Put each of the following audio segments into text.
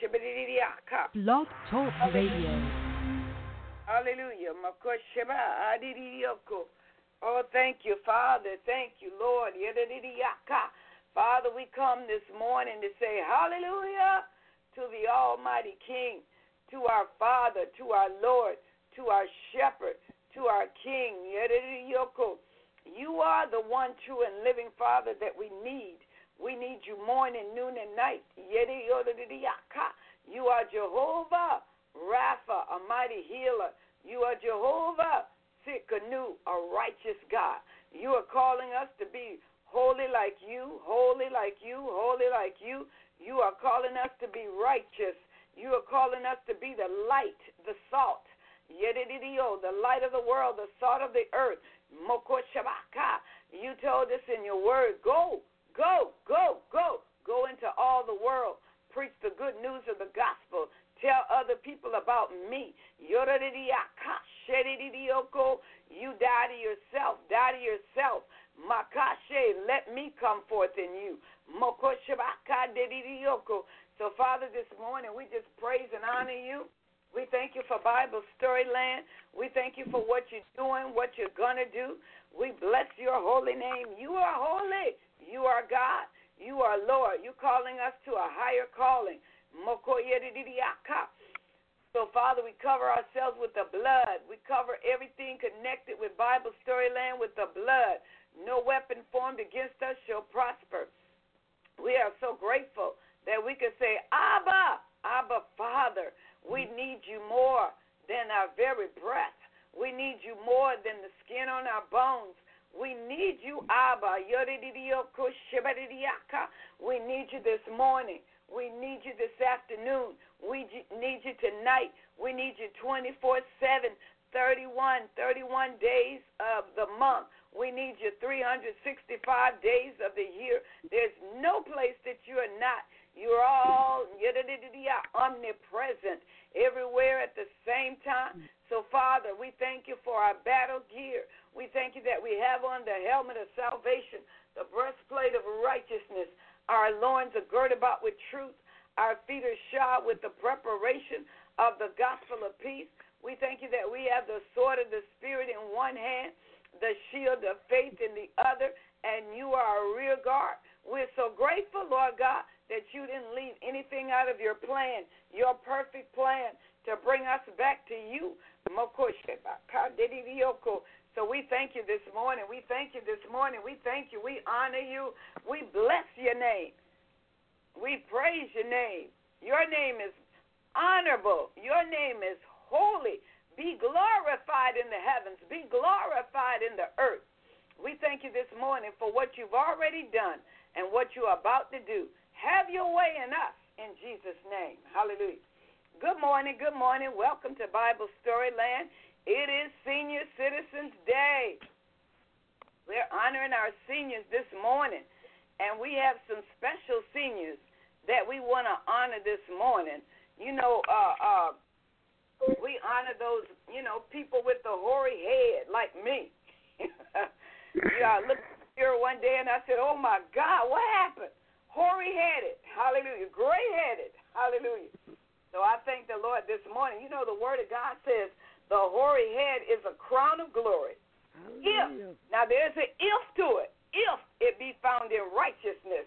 Blog Talk Radio. Hallelujah. Oh, thank you, Father. Thank you, Lord. Father, we come this morning to say hallelujah to the Almighty King, to our Father, to our Lord, to our Shepherd, to our King. You are the one true and living Father that we need. We need you morning, noon, and night. You are Jehovah Rapha, a mighty healer. You are Jehovah Sikkenu, a righteous God. You are calling us to be holy like you, holy like you, holy like you. You are calling us to be righteous. You are calling us to be the light, the salt. The light of the world, the salt of the earth. You told us in your word, go into all the world. Preach the good news of the gospel. Tell other people about me. You die to yourself. Die to yourself. Let me come forth in you. So, Father, this morning we just praise and honor you. We thank you for Bible Storyland. We thank you for what you're doing, what you're going to do. We bless your holy name. You are holy. You are God. You are Lord. You're calling us to a higher calling. So, Father, we cover ourselves with the blood. We cover everything connected with Bible Storyland with the blood. No weapon formed against us shall prosper. We are so grateful that we can say, Abba, Abba, Father. We need you more than our very breath. We need you more than the skin on our bones. We need you, Abba. We need you this morning. We need you this afternoon. We need you tonight. We need you 24/7, 31 days of the month. We need you 365 days of the year. There's no place that you are not. You're all omnipresent everywhere at the same time. So, Father, we thank you for our battle gear. We thank you that we have on the helmet of salvation, the breastplate of righteousness. Our loins are girded about with truth. Our feet are shod with the preparation of the gospel of peace. We thank you that we have the sword of the Spirit in one hand, the shield of faith in the other, and you are our rear guard. We're so grateful, Lord God, that you didn't leave anything out of your plan, your perfect plan to bring us back to you. So we thank you this morning. We thank you this morning. We thank you. We honor you. We bless your name. We praise your name. Your name is honorable. Your name is holy. Be glorified in the heavens. Be glorified in the earth. We thank you this morning for what you've already done and what you're about to do. Have your way in us in Jesus' name. Hallelujah. Good morning. Good morning. Welcome to Bible Storyland. It is Senior Citizens Day. We're honoring our seniors this morning, and we have some special seniors that we want to honor this morning. You know, we honor those, people with the hoary head like me. I looked here one day and I said, oh, my God, what happened? Hoary-headed, hallelujah, gray-headed, hallelujah. So I thank the Lord this morning. You know, the Word of God says the hoary head is a crown of glory. Hallelujah. Now there's an if to it, if it be found in righteousness.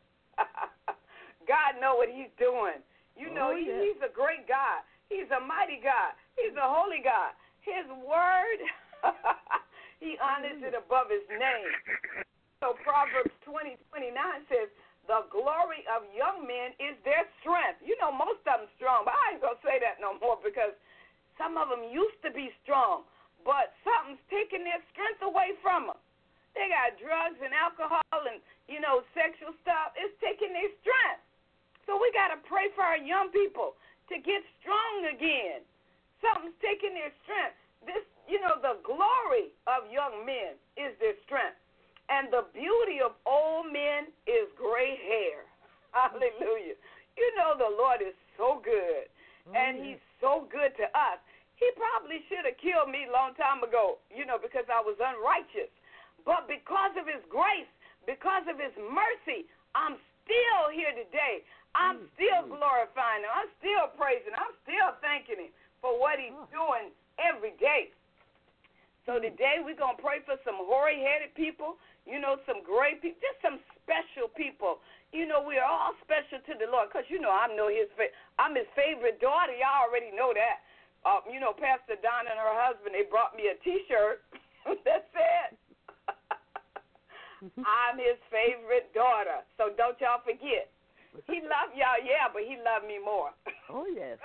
God know what he's doing. He's a great God. He's a mighty God. He's a holy God. His word, he honors it above his name. So Proverbs 20:29 says, the glory of young men is their strength. Most of them strong, but I ain't going to say that no more because some of them used to be strong, but something's taking their strength away from them. They got drugs and alcohol and, sexual stuff. It's taking their strength. So we got to pray for our young people to get strong again. Something's taking their strength. The glory of young men is their strength. And the beauty of old men is gray hair. Hallelujah. The Lord is so good, and he's so good to us. He probably should have killed me a long time ago, because I was unrighteous. But because of his grace, because of his mercy, I'm still here today. I'm still glorifying him. I'm today we're going to pray for some hoary-headed people, some great people, just some special people. We are all special to the Lord because, I'm his favorite daughter. Y'all already know that. Pastor Donna and her husband, they brought me a T-shirt that said, I'm his favorite daughter. So don't y'all forget. He loved y'all, yeah, but he loved me more. Oh, yes.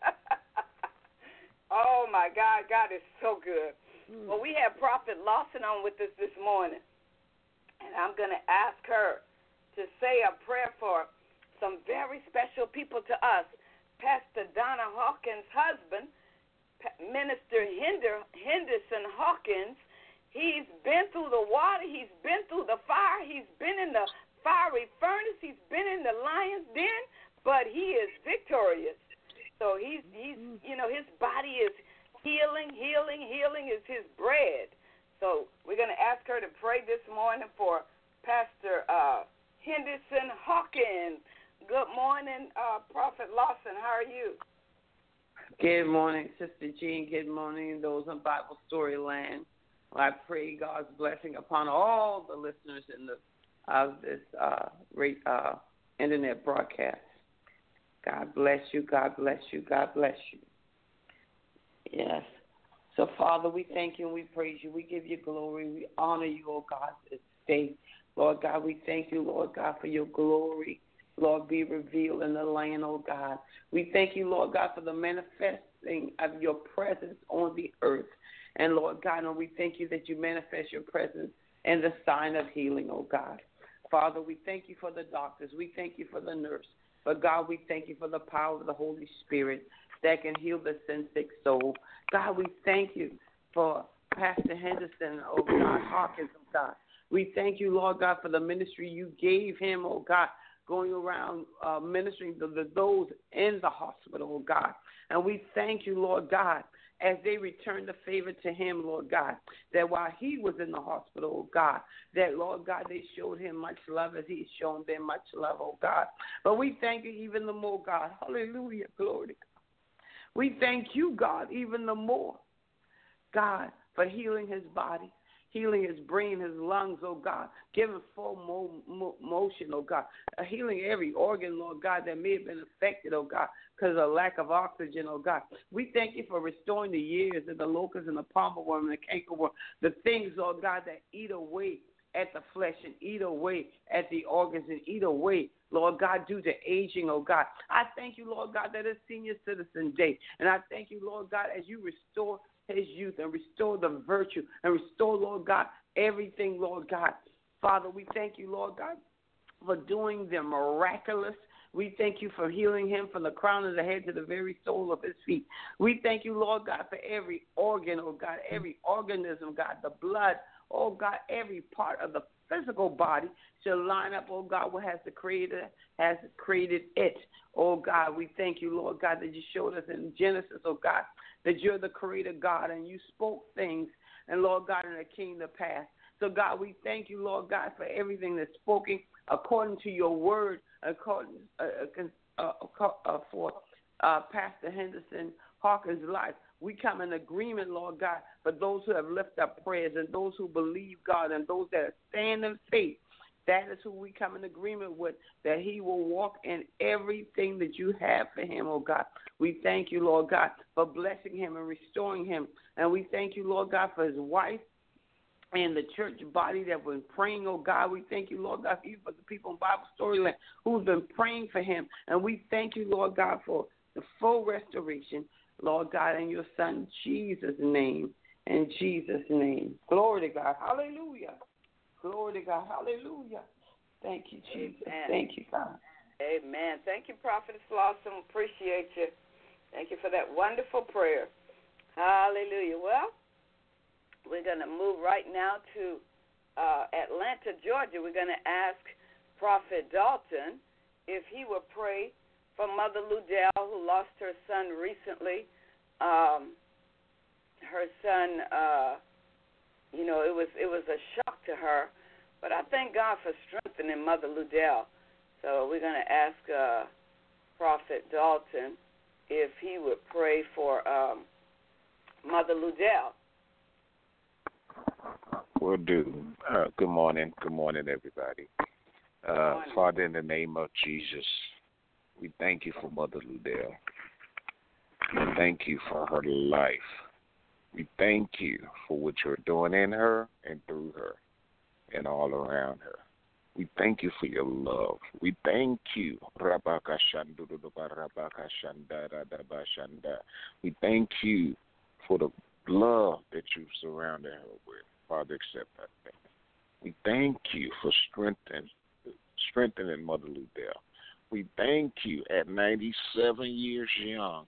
Oh, my God. God is so good. Well, we have Prophet Lawson on with us this morning, and I'm going to ask her to say a prayer for some very special people to us. Pastor Donna Hawkins' husband, Minister Henderson Hawkins, he's been through the water, he's been through the fire, he's been in the fiery furnace, he's been in the lion's den, but he is victorious. So he's his body is healing is his bread. So we're going to ask her to pray this morning for Pastor Henderson Hawkins. Good morning, Prophet Lawson. How are you? Good morning, Sister Jean. Good morning, those on Bible Story Land. I pray God's blessing upon all the listeners of this internet broadcast. God bless you. God bless you. God bless you. Yes. So, Father, we thank you and we praise you. We give you glory. We honor you, oh God, this day. Lord God, we thank you, Lord God, for your glory. Lord, be revealed in the land, oh God. We thank you, Lord God, for the manifesting of your presence on the earth. And, Lord God, and we thank you that you manifest your presence and the sign of healing, oh God. Father, we thank you for the doctors. We thank you for the nurse. But, God, we thank you for the power of the Holy Spirit that can heal the sin-sick soul. God, we thank you for Pastor Henderson, oh God, Hawkins, oh God. We thank you, Lord God, for the ministry you gave him, oh God, going around ministering to those in the hospital, oh God. And we thank you, Lord God, as they return the favor to him, Lord God, that while he was in the hospital, oh God, that, Lord God, they showed him much love as he's shown them much love, oh God. But we thank you even the more, God. Hallelujah. Glory to God. We thank you, God, even the more, God, for healing his body, healing his brain, his lungs, oh God, giving full motion, oh God, healing every organ, Lord God, that may have been affected, oh God, because of lack of oxygen, oh God. We thank you for restoring the years of the locust and the palmer worm and the cankerworm, the things, Lord God, that eat away at the flesh and eat away at the organs and eat away, Lord God, due to aging, oh God. I thank you, Lord God, that it's Senior Citizen Day. And I thank you, Lord God, as you restore his youth and restore the virtue and restore, Lord God, everything, Lord God. Father, we thank you, Lord God, for doing the miraculous. We thank you for healing him from the crown of the head to the very sole of his feet. We thank you, Lord God, for every organ, oh God, every organism, God, the blood, oh God, every part of the physical body shall line up, oh God, what has created it. Oh God, we thank you, Lord God, that you showed us in Genesis, oh God, that you're the creator God and you spoke things, and Lord God, and it came to pass. So God, we thank you, Lord God, for everything that's spoken according to your word, according for Pastor Henderson Hawkins' life. We come in agreement, Lord God, for those who have lifted up prayers and those who believe, God, and those that stand in faith. That is who we come in agreement with, that he will walk in everything that you have for him, oh God. We thank you, Lord God, for blessing him and restoring him. And we thank you, Lord God, for his wife and the church body that was praying, oh God. We thank you, Lord God, even for the people in Bible Storyland who've been praying for him. And we thank you, Lord God, for the full restoration, Lord God, in your son Jesus' name. In Jesus' name. Glory to God. Hallelujah. Glory to God. Hallelujah. Thank you, Jesus. Amen. Thank you, God. Amen. Thank you, Prophetess Lawson. Appreciate you. Thank you for that wonderful prayer. Hallelujah. Well, we're going to move right now to Atlanta, Georgia. We're going to ask Prophet Dalton if he would pray for Mother Ludell, who lost her son recently. Her son, it was a shock to her, but I thank God for strengthening Mother Ludell. So we're going to ask Prophet Dalton if he would pray for Mother Ludell. Will do. Good morning. Good morning, everybody. Father, in the name of Jesus, we thank you for Mother Ludell. We thank you for her life. We thank you for what you're doing in her and through her and all around her. We thank you for your love. We thank you. We thank you for the love that you've surrounded her with. Father, accept that thing. We thank you for strengthening Mother Ludell. We thank you at 97 years young.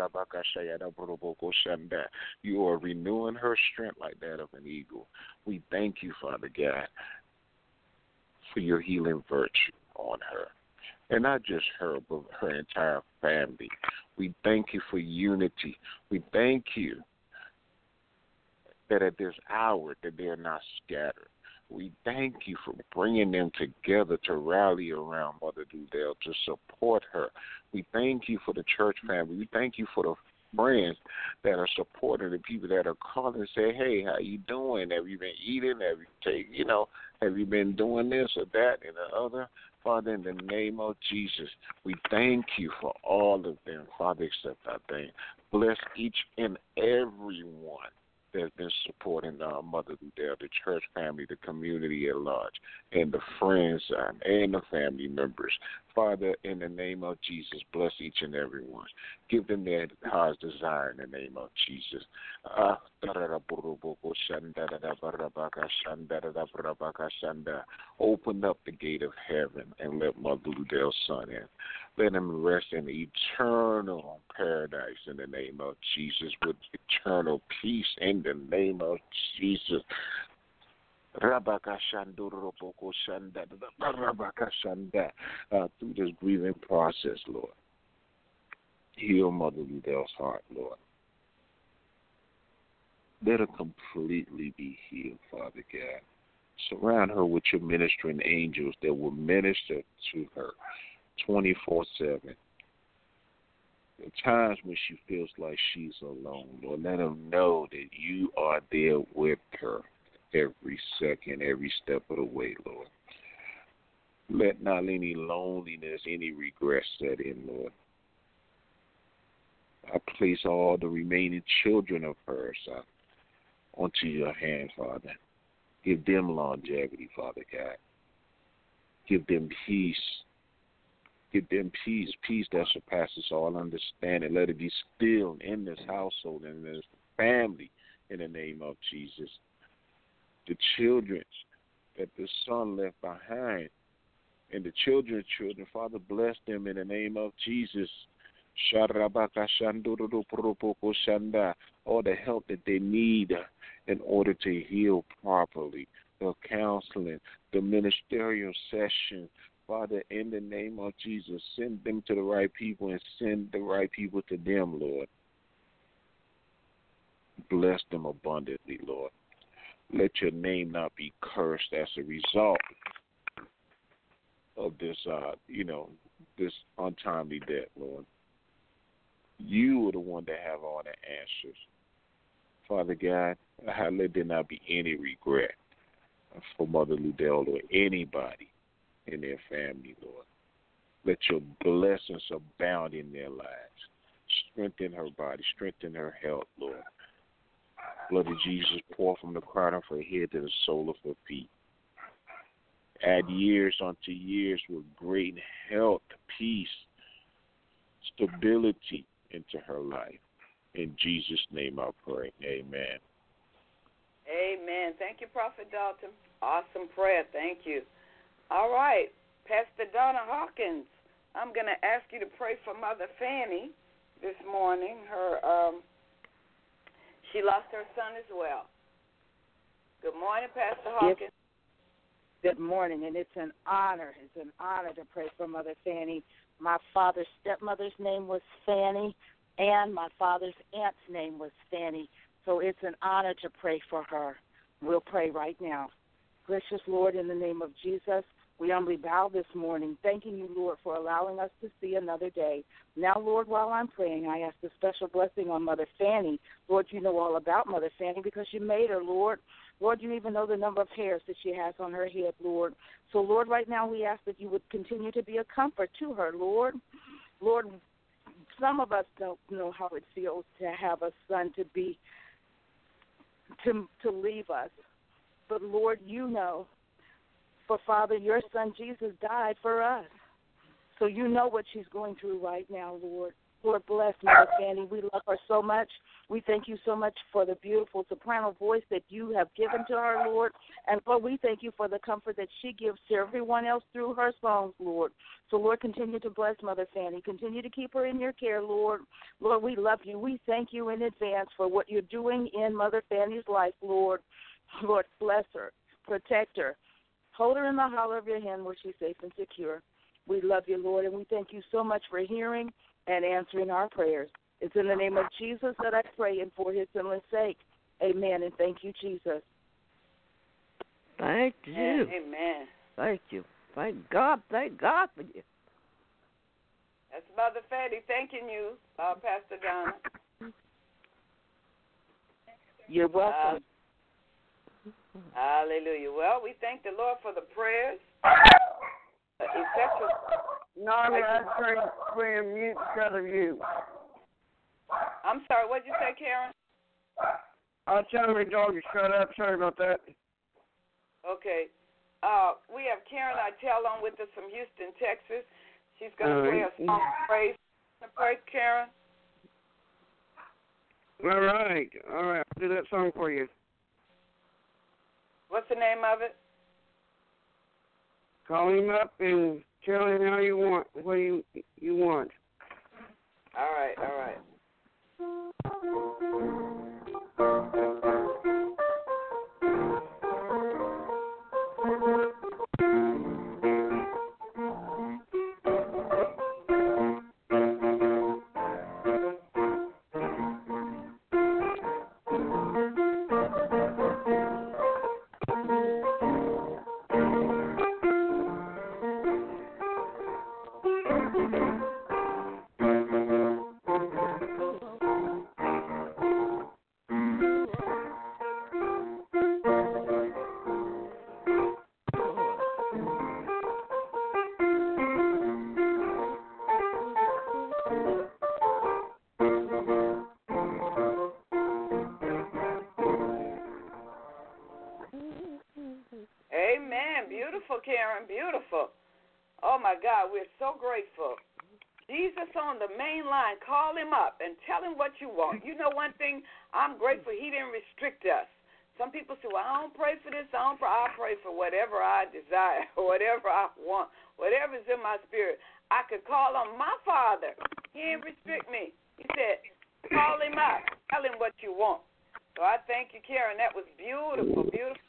You are renewing her strength like that of an eagle. We thank you, Father God, for your healing virtue on her. And not just her, but her entire family. We thank you for unity. We thank you that at this hour that they are not scattered. We thank you for bringing them together to rally around Mother Ludell, to support her. We thank you for the church family. We thank you for the friends that are supporting, the people that are calling and say, hey, how you doing? Have you been eating? Have you been doing this or that and the other? Father, in the name of Jesus, we thank you for all of them. Father, accept our thing. Bless each and every one that's been supporting Mother Ludell, the church family, the community at large, and the friends and the family members. Father, in the name of Jesus, bless each and every one. Give them their heart's desire in the name of Jesus. Open up the gate of heaven and let Mother Ludell's son in. Let him rest in eternal paradise in the name of Jesus, with eternal peace in the name of Jesus. Through this grieving process, Lord. Heal Mother Ludell's heart, Lord. Let her completely be healed, Father God. Surround her with your ministering angels that will minister to her 24/7. The times when she feels like she's alone, Lord, let her know that you are there with her every second, every step of the way, Lord. Let not any loneliness, any regret set in, Lord. I place all the remaining children of hers onto your hand, Father. Give them longevity, Father God. Give them peace. Give them peace, peace that surpasses all understanding. Let it be still in this household and in this family in the name of Jesus. The children that the son left behind and the children's children, Father, bless them in the name of Jesus. All the help that they need in order to heal properly, the counseling, the ministerial session, Father, in the name of Jesus, send them to the right people and send the right people to them, Lord. Bless them abundantly, Lord. Let your name not be cursed as a result of this, this untimely death, Lord. You are the one that have all the answers. Father God, let there not be any regret for Mother Ludell or anybody in their family, Lord. Let your blessings abound in their lives. Strengthen her body, strengthen her health, Lord. Blood of Jesus, pour from the crown of her head to the sole of her feet. Add years unto years with great health, peace, stability into her life. In Jesus' name I pray. Amen. Amen. Thank you, Prophet Dalton. Awesome prayer. Thank you. All right, Pastor Donna Hawkins, I'm going to ask you to pray for Mother Fanny this morning. She lost her son as well. Good morning, Pastor Hawkins. Good morning, and it's an honor. It's an honor to pray for Mother Fanny. My father's stepmother's name was Fanny, and my father's aunt's name was Fanny. So it's an honor to pray for her. We'll pray right now. Gracious Lord, in the name of Jesus, We humbly bow this morning, thanking you, Lord, for allowing us to see another day. Now, Lord, while I'm praying, I ask a special blessing on Mother Fanny. Lord, you know all about Mother Fanny because you made her, Lord. Lord, you even know the number of hairs that she has on her head, Lord. So, Lord, right now we ask that you would continue to be a comfort to her, Lord. Lord, some of us don't know how it feels to have a son to leave us. But, Lord, you know. For, Father, your son Jesus died for us. So you know what she's going through right now, Lord. Lord, bless Mother Fanny. We love her so much. We thank you so much for the beautiful soprano voice that you have given to her, Lord. And, Lord, we thank you for the comfort that she gives to everyone else through her songs, Lord. So, Lord, continue to bless Mother Fanny. Continue to keep her in your care, Lord. Lord, we love you. We thank you in advance for what you're doing in Mother Fanny's life, Lord. Lord, bless her. Protect her. Hold her in the hollow of your hand where she's safe and secure. We love you, Lord, and we thank you so much for hearing and answering our prayers. It's in the name of Jesus that I pray and for his sinless sake. Amen, and thank you, Jesus. Thank you. Amen. Thank you. Thank God for you. That's Mother Fanny thanking you, Pastor Donna. You're welcome. Hallelujah. Well, we thank the Lord for the prayers. Effectual. No, I'm praying for mute because of you. I'm sorry, what did you say, Karen? I'll tell my dog to shut up. Sorry about that. Okay. We have Karen Itell on with us from Houston, Texas. She's going to play a song of praise. Pray, Karen. All right. I'll do that song for you. What's the name of it? Call him up and tell him how you want, what you want. All right, all right. Karen, beautiful. Oh, my God, we're so grateful. Jesus on the main line, call him up and tell him what you want. You know one thing, I'm grateful he didn't restrict us. Some people say, well, I don't pray for this, I'll pray for whatever I desire, whatever I want, whatever's in my spirit. I could call on my Father. He didn't restrict me. He said, call him up, tell him what you want. So I thank you, Karen. That was beautiful, beautiful.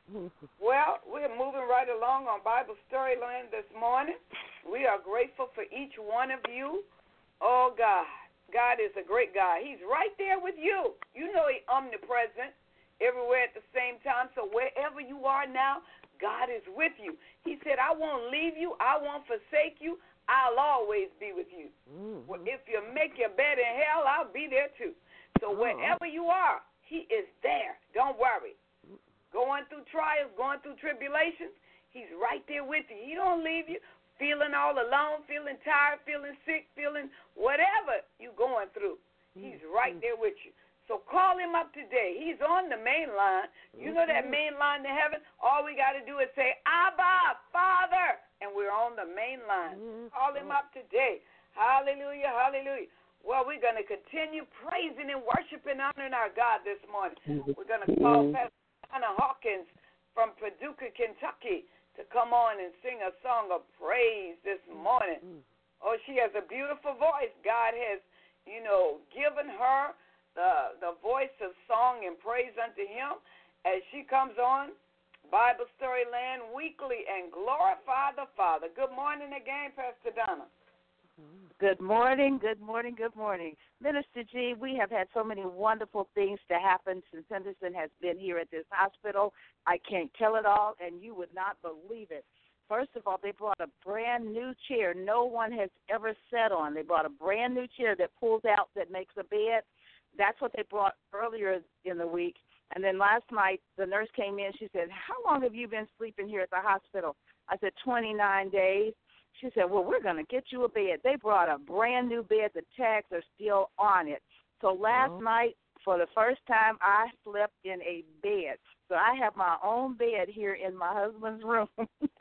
Well, we're moving right along on Bible Storyland this morning. We are grateful for each one of you. Oh, God. God is a great God. He's right there with you. You know he's omnipresent everywhere at the same time. So wherever you are now, God is with you. He said, I won't leave you. I won't forsake you. I'll always be with you. Well, if you make your bed in hell, I'll be there too. So wherever you are, he is there. Don't worry. Going through trials, going through tribulations, he's right there with you. He don't leave you feeling all alone, feeling tired, feeling sick, feeling whatever you're going through. He's right there with you. So call him up today. He's on the main line. You know that main line to heaven? All we got to do is say, Abba, Father, and we're on the main line. Call him up today. Hallelujah, hallelujah. Well, we're going to continue praising and worshiping and honoring our God this morning. We're going to call Pastor Anna Hawkins from Paducah, Kentucky, to come on and sing a song of praise this morning. Oh, she has a beautiful voice. God has, given her the voice of song and praise unto him as she comes on Bible Storyland weekly and glorify the Father. Good morning again, Pastor Donna. Good morning, good morning, good morning. Minister G, we have had so many wonderful things to happen since Henderson has been here at this hospital. I can't tell it all, and you would not believe it. First of all, they brought a brand new chair no one has ever sat on. They brought a brand new chair that pulls out, that makes a bed. That's what they brought earlier in the week. And then last night, the nurse came in. She said, how long have you been sleeping here at the hospital? I said, 29 days. She said, well, we're going to get you a bed. They brought a brand new bed. The tags are still on it. So last night, for the first time, I slept in a bed. So I have my own bed here in my husband's room.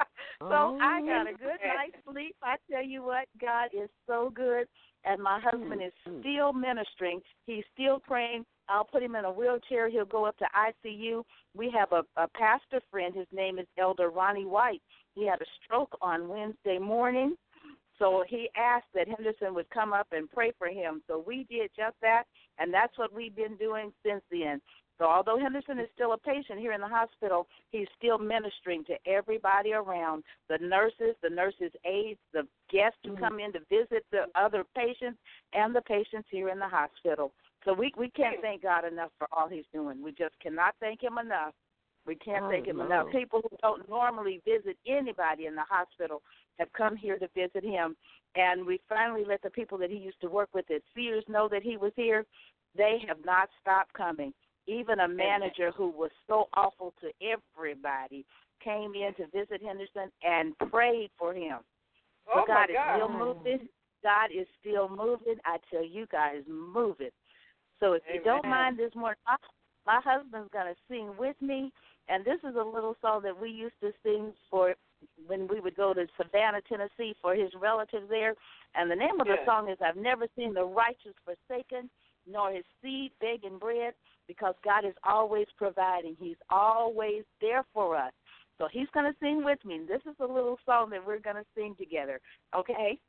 So I got a good night's sleep. I tell you what, God is so good. And my husband is still ministering. He's still praying. I'll put him in a wheelchair. He'll go up to ICU. We have a pastor friend. His name is Elder Ronnie White. He had a stroke on Wednesday morning. So he asked that Henderson would come up and pray for him. So we did just that, and that's what we've been doing since then. So although Henderson is still a patient here in the hospital, he's still ministering to everybody around, the nurses' aides, the guests who come in to visit the other patients, and the patients here in the hospital. So we can't thank God enough for all he's doing. We just cannot thank him enough. We can't thank him enough. People who don't normally visit anybody in the hospital have come here to visit him. And we finally let the people that he used to work with at Sears know that he was here. They have not stopped coming. Even a manager who was so awful to everybody came in to visit Henderson and prayed for him. So God is still moving. God is still moving. I tell you, God is moving. So if you don't mind this morning, my husband's going to sing with me. And this is a little song that we used to sing for when we would go to Savannah, Tennessee, for his relatives there. And the name of the song is, I've never seen the righteous forsaken, nor his seed begging bread, because God is always providing. He's always there for us. So he's going to sing with me. This is a little song that we're going to sing together. Okay?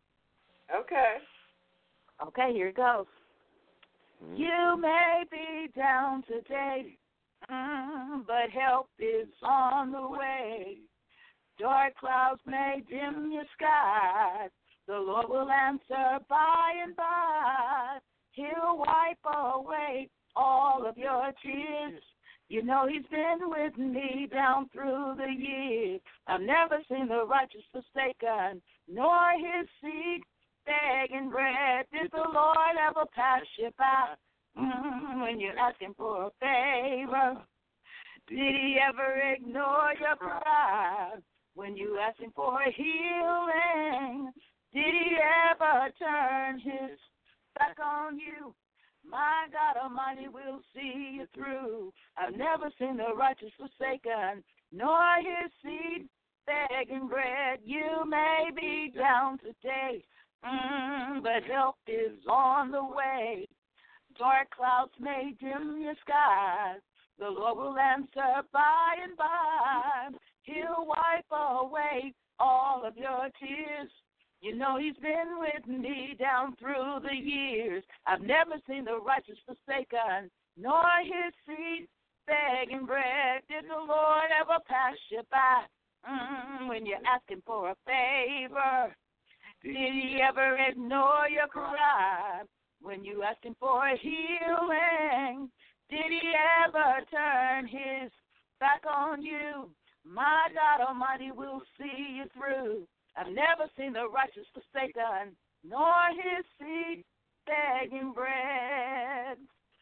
Okay, here it goes. You may be down today, but help is on the way. Dark clouds may dim your skies. The Lord will answer by and by. He'll wipe away all of your tears. You know he's been with me down through the years. I've never seen the righteous forsaken, nor his seed begging bread. Did the Lord ever pass you by when you're asking for a favor? Did he ever ignore your cry when you asking for a healing? Did he ever turn his back on you? My God Almighty will see you through. I've never seen the righteous forsaken, nor his seed begging bread. You may be down today, but help is on the way. Dark clouds may dim your skies. The Lord will answer by and by. He'll wipe away all of your tears. You know he's been with me down through the years. I've never seen the righteous forsaken, nor his seed begging bread. Did the Lord ever pass you by when you're asking for a favor? Did he ever ignore your cry when you asking for a healing? Did he ever turn his back on you? My God Almighty will see you through. I've never seen the righteous forsaken, nor his seed begging bread.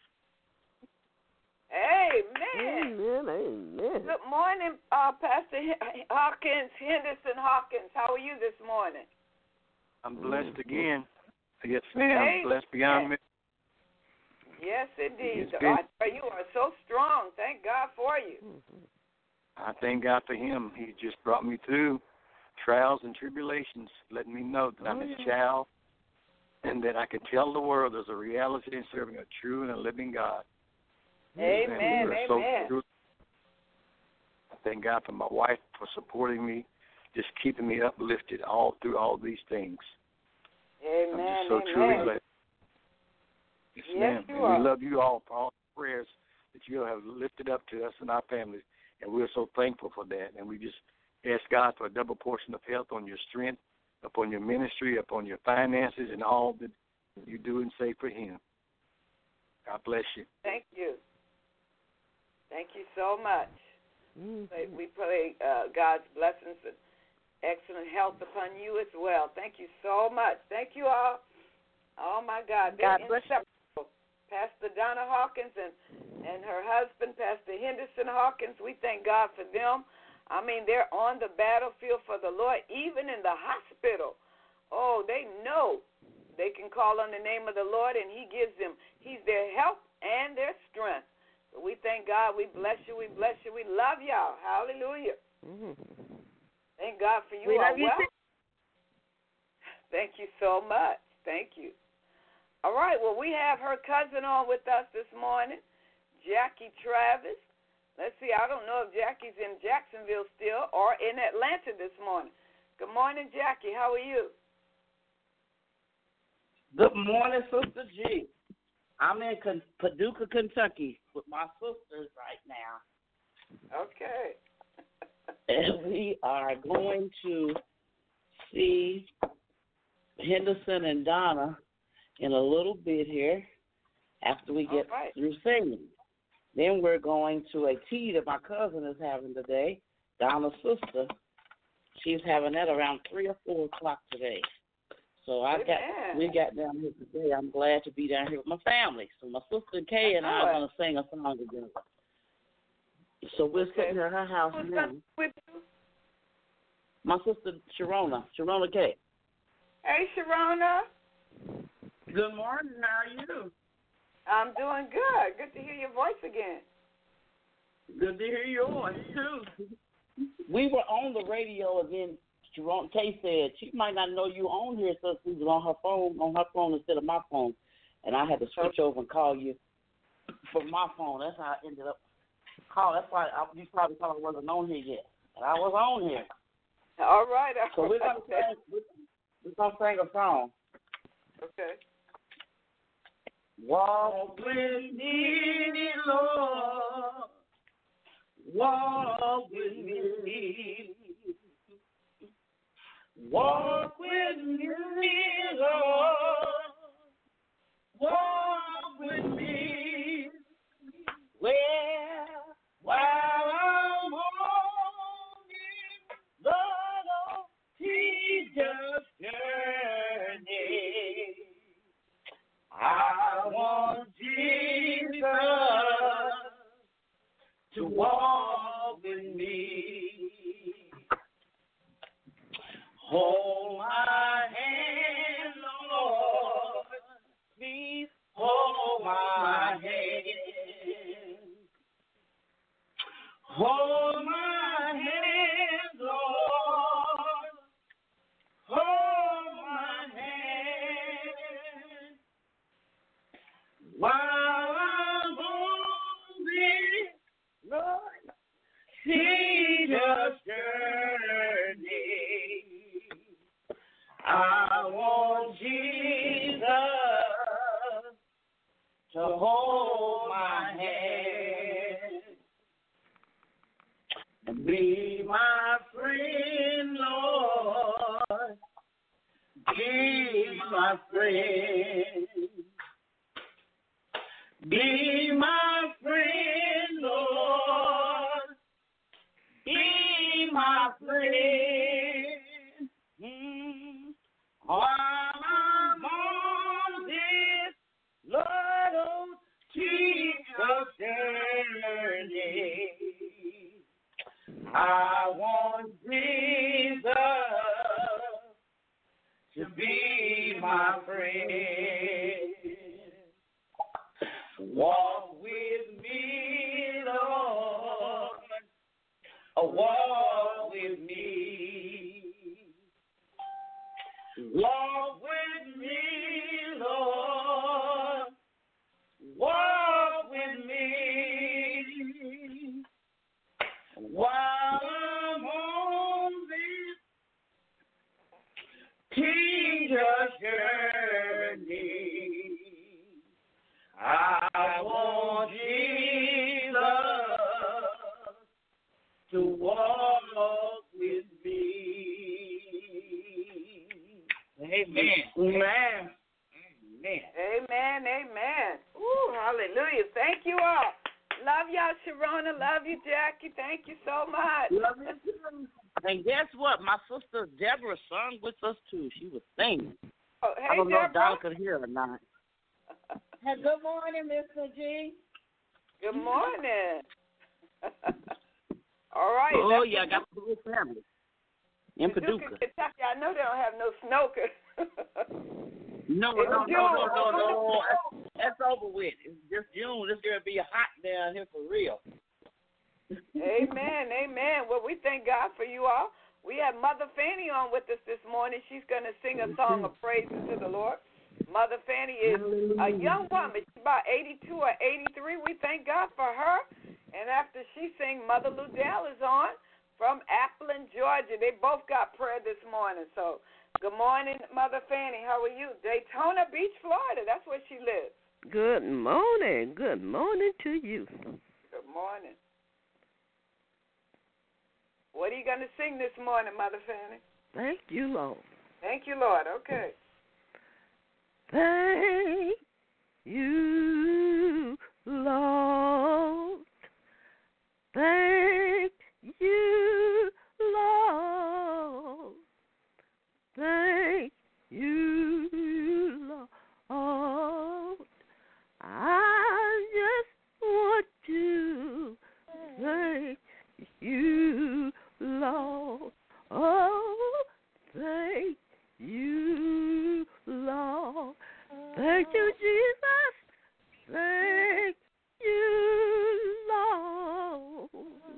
Amen. Good morning, Pastor Hawkins, Henderson Hawkins. How are you this morning? I'm blessed again. Yes, ma'am. Blessed beyond me. Yes, indeed. You are so strong. Thank God for you. I thank God for him. He just brought me through trials and tribulations, letting me know that I'm his child and that I can tell the world there's a reality in serving a true and a living God. Amen. So I thank God for my wife for supporting me, just keeping me uplifted all through all these things. Amen. I'm just so truly blessed. Yes, ma'am. You and are. We love you all for all the prayers that you have lifted up to us and our families, and we're so thankful for that. And we just ask God for a double portion of health on your strength, upon your ministry, upon your finances, and all that you do and say for him. God bless you. Thank you. Thank you so much. We pray God's blessings Excellent health upon you as well. Thank you so much. Thank you all. Oh, my God. God bless you. Pastor Donna Hawkins and her husband, Pastor Henderson Hawkins, we thank God for them. I mean, they're on the battlefield for the Lord, even in the hospital. Oh, they know they can call on the name of the Lord, and He gives them. He's their help and their strength. So we thank God. We bless you. We bless you. We love y'all. Hallelujah. Mm-hmm. Thank God for you. We love you. Thank you so much. Thank you. All right. Well, we have her cousin on with us this morning, Jackie Travis. Let's see. I don't know if Jackie's in Jacksonville still or in Atlanta this morning. Good morning, Jackie. How are you? Good morning, Sister G. I'm in Paducah, Kentucky with my sisters right now. Okay. And we are going to see Henderson and Donna in a little bit here after we get through singing. Then we're going to a tea that my cousin is having today, Donna's sister. She's having that around 3 or 4 o'clock today. So we got down here today. I'm glad to be down here with my family. So my sister Kay and I are going to sing a song together. So we're sitting at her house now. My sister Sharona Kay. Hey, Sharona. Good morning. How are you? I'm doing good. Good to hear your voice again. Good to hear yours, too. We were on the radio, and then Sharona Kay said she might not know you on here, so she was on her phone instead of my phone. And I had to switch over and call you from my phone. That's how I ended up calling. That's why you probably thought I wasn't on here yet. And I was on here. All right. So we're going to sing a song. Okay. Walk with me, Lord. Walk with me. Walk with me, Lord. Walk with me. While I'm on this little Jesus journey, I want Jesus to walk with me. Hold my hand, Lord. Please hold my hand. Hold my hand, Lord. Hold my hand. While I'm on this, Lord, Jesus journey, I want Jesus to hold my hand. Be my friend, Lord. Be my friend. Be my friend, Lord. Be my friend. While I'm on this Lord Jesus journey, I want Jesus to be my friend. Walk with me, Lord. Walk with me. Walk with me, Lord. Walk with me. While I'm on this tedious journey, I want Jesus to walk with me. Amen. Amen. Amen. Amen. Ooh, hallelujah. Thank you all. Love y'all, Sharona. Love you, Jackie. Thank you so much. Love you too. And guess what? My sister Deborah sung with us too. She was singing. Oh, hey, I don't know Deborah. if Donna could hear or not. Hey, good morning, Mr. G. Good morning. All right. Oh, yeah, I got the whole family. In Paducah. Kentucky. I know they don't have no snoker. No. That's over with. It's just June. It's going to be hot down here for real. Amen. Well, we thank God for you all. We have Mother Fanny on with us this morning. She's going to sing a song of praise to the Lord. Mother Fanny is a young woman. She's about 82 or 83. We thank God for her. And after she sings, Mother Ludell is on from Appleton, Georgia. They both got prayer this morning. So, good morning, Mother Fanny. How are you? Daytona Beach, Florida. That's where she lives. Good morning. Good morning to you. Good morning. What are you going to sing this morning, Mother Fanny? Thank you, Lord. Thank you, Lord. Okay. Thank you, Lord. Thank you, Lord. Thank you, Lord. I just want to thank you, Lord. Oh, thank you, Lord. Thank you, Jesus. Thank you, Lord.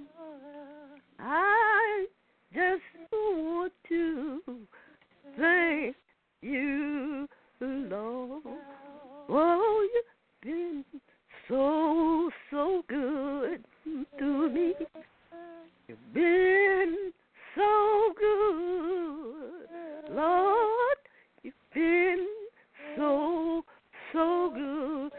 I just want to thank you, Lord. Oh, you've been so good to me. You've been so good, Lord. You've been so good.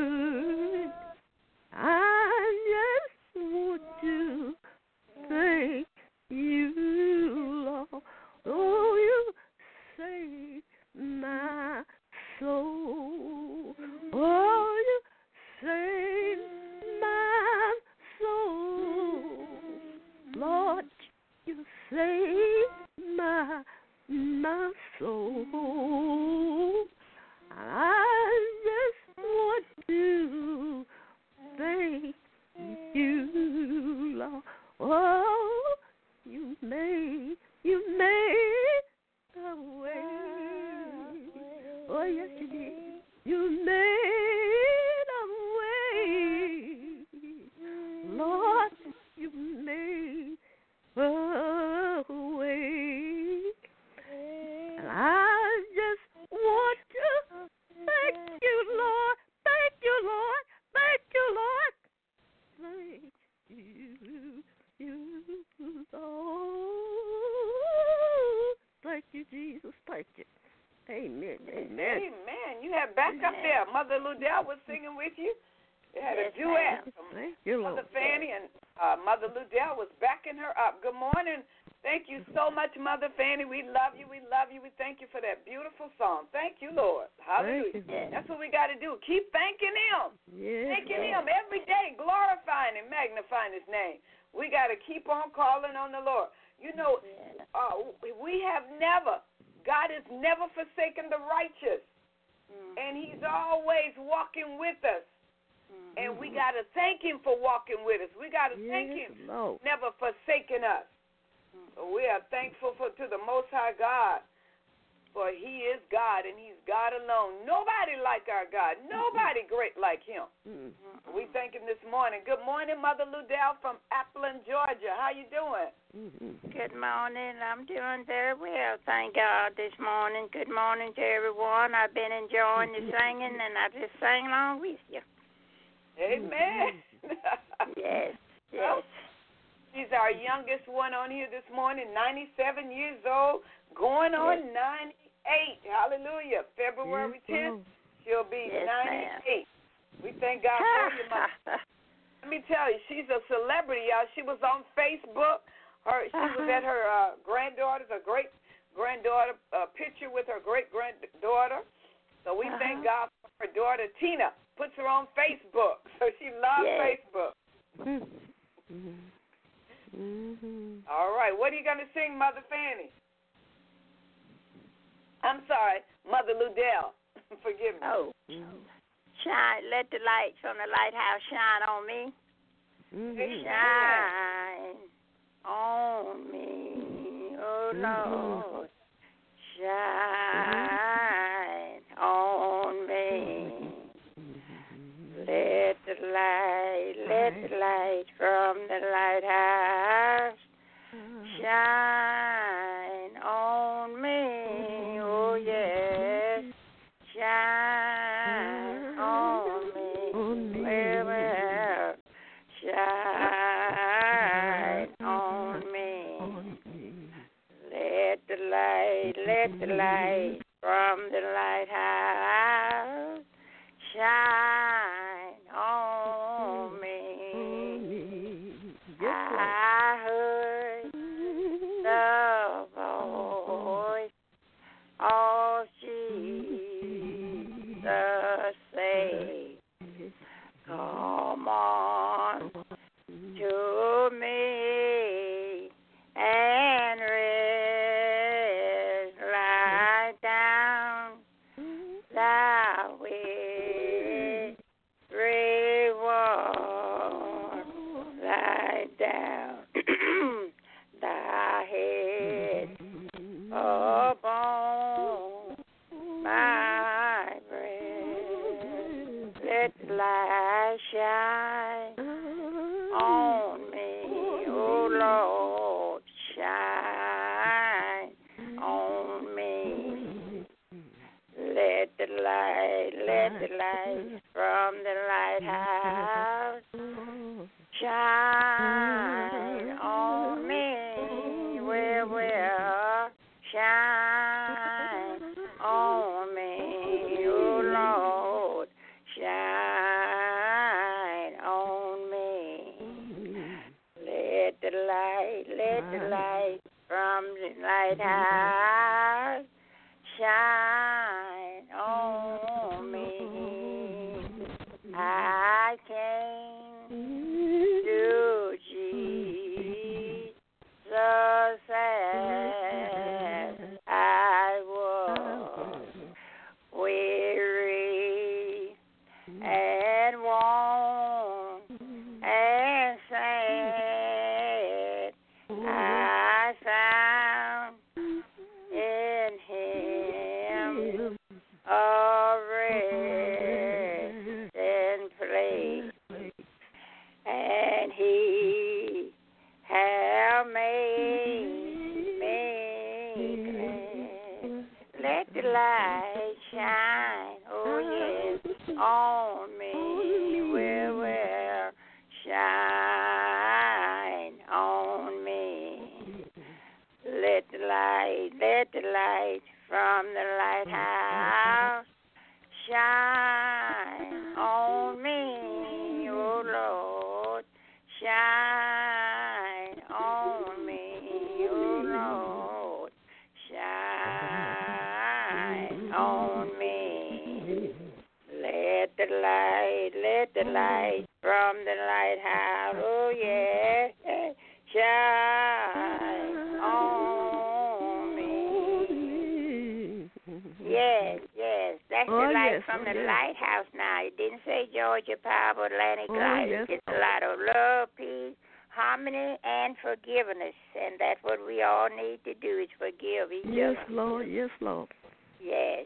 I just want to thank you, Lord. Oh, you saved my soul. Oh, you saved my soul. Lord, you saved my soul. I just want to thank you, Lord. Oh, you made a way. Oh, yes, you did. You made a way. Lord, you made a way. And I just want to thank you, Lord. Thank you, Lord. Thank you, Lord. Thank you, Lord. Thank you, Jesus. Thank you. Amen. You have back up there. Mother Ludell was singing with you. They had a duet. Thank you, Lord. Mother Fanny and Mother Ludell was backing her up. Good morning. Thank you so much, Mother Fanny. We love you. We thank you for that beautiful song. Thank you, Lord. Hallelujah. That's what we got to do. Keep thanking Him. Yes, thanking Him every day, glorifying and magnifying His name. We got to keep on calling on the Lord. You know, we have never, God has never forsaken the righteous. And He's always walking with us. And we got to thank Him for walking with us. We got to thank Him Lord. Never forsaking us. So we are thankful to the Most High God, for He is God and He's God alone. Nobody like our God. Nobody great like Him. We thank Him this morning. Good morning, Mother Ludell from Appleton, Georgia. How you doing? Good morning. I'm doing very well, thank God, this morning. Good morning to everyone. I've been enjoying the singing, and I just sang along with you. Amen. Yes. She's our youngest one on here this morning, 97 years old, going on 98. Hallelujah. February 10th, she'll be 98. We thank God for you, Mother. Let me tell you, she's a celebrity, y'all. She was on Facebook. She was at her great-granddaughter picture with her great-granddaughter. So we thank God for her daughter, Tina. Puts her on Facebook. So she loves Facebook. All right. What are you going to sing, Mother Fanny? I'm sorry, Mother Ludell. Forgive me. Oh. Shine, let the light from the lighthouse shine on me. Shine on me, oh Lord. Shine on me. Let the light from the lighthouse shine on me, oh yes. Shine on me, well, shine on me. Let the light from the lighthouse shine on me. I heard the voice of Jesus say, come on to me and rest, lie down, lie with reward, lie down, thy head upon my breast. Let the light shine on me, oh Lord, shine on me. Let the light from the lighthouse shine on me. Well, shine on me, oh Lord, shine on me. Let the light from the lighthouse shine on me. I came to Jesus as I was, weary and worn and sad. I found in Him a resting place, and He has made me clean. Let the light shine, oh yes, on me. Well, shine on me. Let the light from the lighthouse shine on me, oh Lord, shine on me, oh Lord, shine on me. Let the light from the lighthouse, oh yeah, shine on me. Yes, that's the light from the lighthouse now. It didn't say Georgia Power Atlantic Light. It's a light of love, peace, harmony, and forgiveness. And that's what we all need to do, is forgive each other. Yes, Lord. Yes.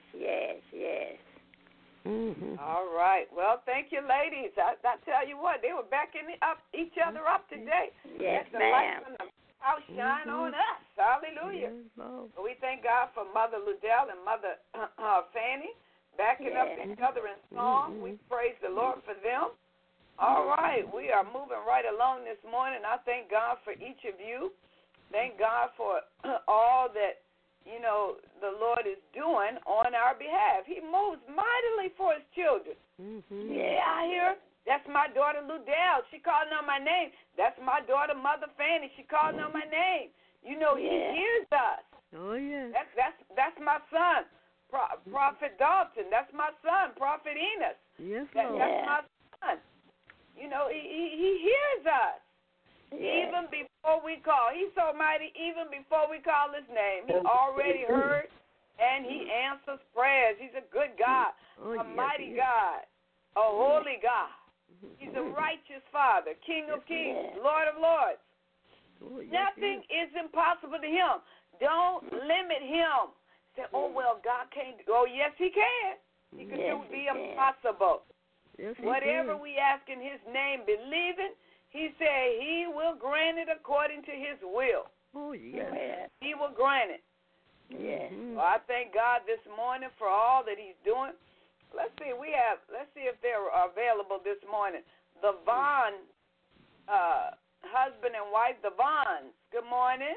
All right. Well, thank you, ladies. I tell you what, they were backing each other up today. Yes, the ma'am. light from the house shine on us. Hallelujah. We thank God for Mother Ludell and Mother Fanny backing up each other in song. We praise the Lord for them. All right. We are moving right along this morning. I thank God for each of you. Thank God for all that, the Lord is doing on our behalf. He moves mightily for His children. Yeah, I hear. That's my daughter Ludell. She calling on my name. That's my daughter Mother Fanny. She calling on my name. He hears us. Oh yeah. That's my son, Prophet Dalton. That's my son, Prophet Enos. Yes, That's my son. You know, he hears us. Even before we call. He's so mighty, even before we call his name. He already heard, and he answers prayers. He's a good God, a mighty God, a holy God. He's a righteous Father, King of kings, Lord of lords. Nothing is impossible to him. Don't limit him. Say, oh, well, God can't. Oh, yes, he can. He can do the impossible. Whatever we ask in his name, believing, he said he will grant it according to his will. Oh, yes. He will grant it. Yes. Well, I thank God this morning for all that he's doing. Let's see if they're available this morning. The Vaughn, husband and wife, the Vaughns. Good morning.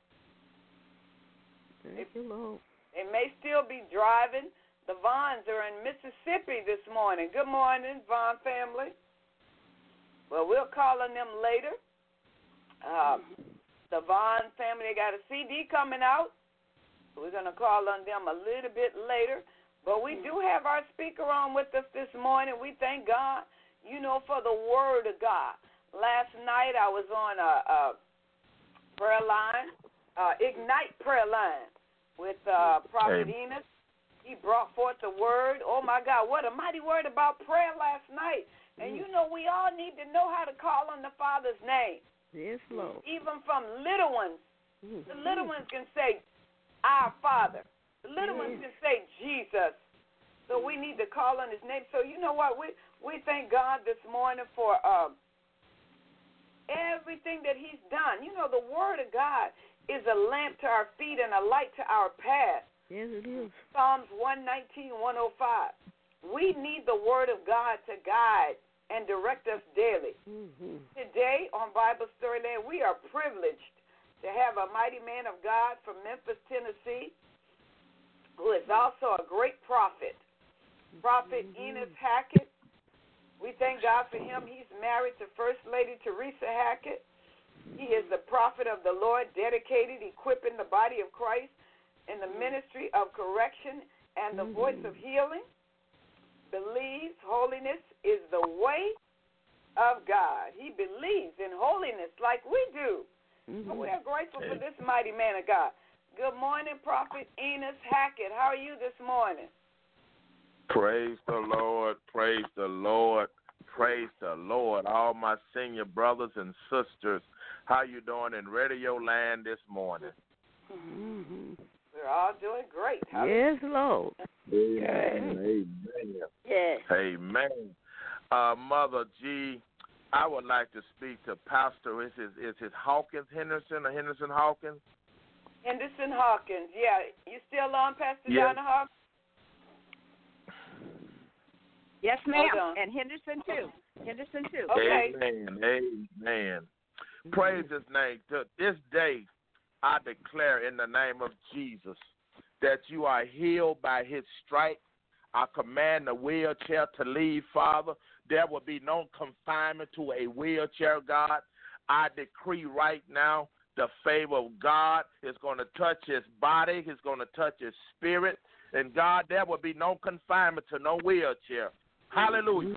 Thank you, Lord. They may still be driving. The Vaughns are in Mississippi this morning. Good morning, Vaughn family. Well, we'll call on them later. The Vaughn family, they got a CD coming out. We're going to call on them a little bit later. But we do have our speaker on with us this morning. We thank God, for the word of God. Last night I was on a prayer line, Ignite prayer line with Prophet Enos. He brought forth the word. Oh, my God, what a mighty word about prayer last night. And, we all need to know how to call on the Father's name. Yes, Lord. Even from little ones. The little ones can say, our Father. The little ones can say, Jesus. So we need to call on his name. So you know what? We thank God this morning for everything that he's done. The word of God is a lamp to our feet and a light to our path. Yes, it is. Psalms 119, 105. We need the word of God to guide and direct us daily. Today on Bible Storyland, we are privileged to have a mighty man of God from Memphis, Tennessee, who is also a great prophet, Prophet Enos Hackett. We thank God for him. He's married to First Lady Teresa Hackett. He is the prophet of the Lord, dedicated, equipping the body of Christ in the ministry of correction and the voice of healing. Believes holiness is the way of God. He believes in holiness like we do. So we are grateful for this mighty man of God. Good morning, Prophet Enos Hackett. How are you this morning? Praise the Lord. Praise the Lord. Praise the Lord. All my senior brothers and sisters, how you doing in Radio Land this morning? We're all doing great. Yes, Lord. Amen. Yes. Amen. Mother G, I would like to speak to Pastor. Is it Hawkins Henderson or Henderson Hawkins? Henderson Hawkins. Yeah. You still on, Pastor Donna Hawkins? Yes, ma'am. And Henderson, too. Okay. Amen. Praise his name. To this day, I declare in the name of Jesus that you are healed by his stripes. I command the wheelchair to leave, Father. There will be no confinement to a wheelchair, God. I decree right now the favor of God is going to touch his body. It's going to touch his spirit. And, God, there will be no confinement to no wheelchair. Hallelujah.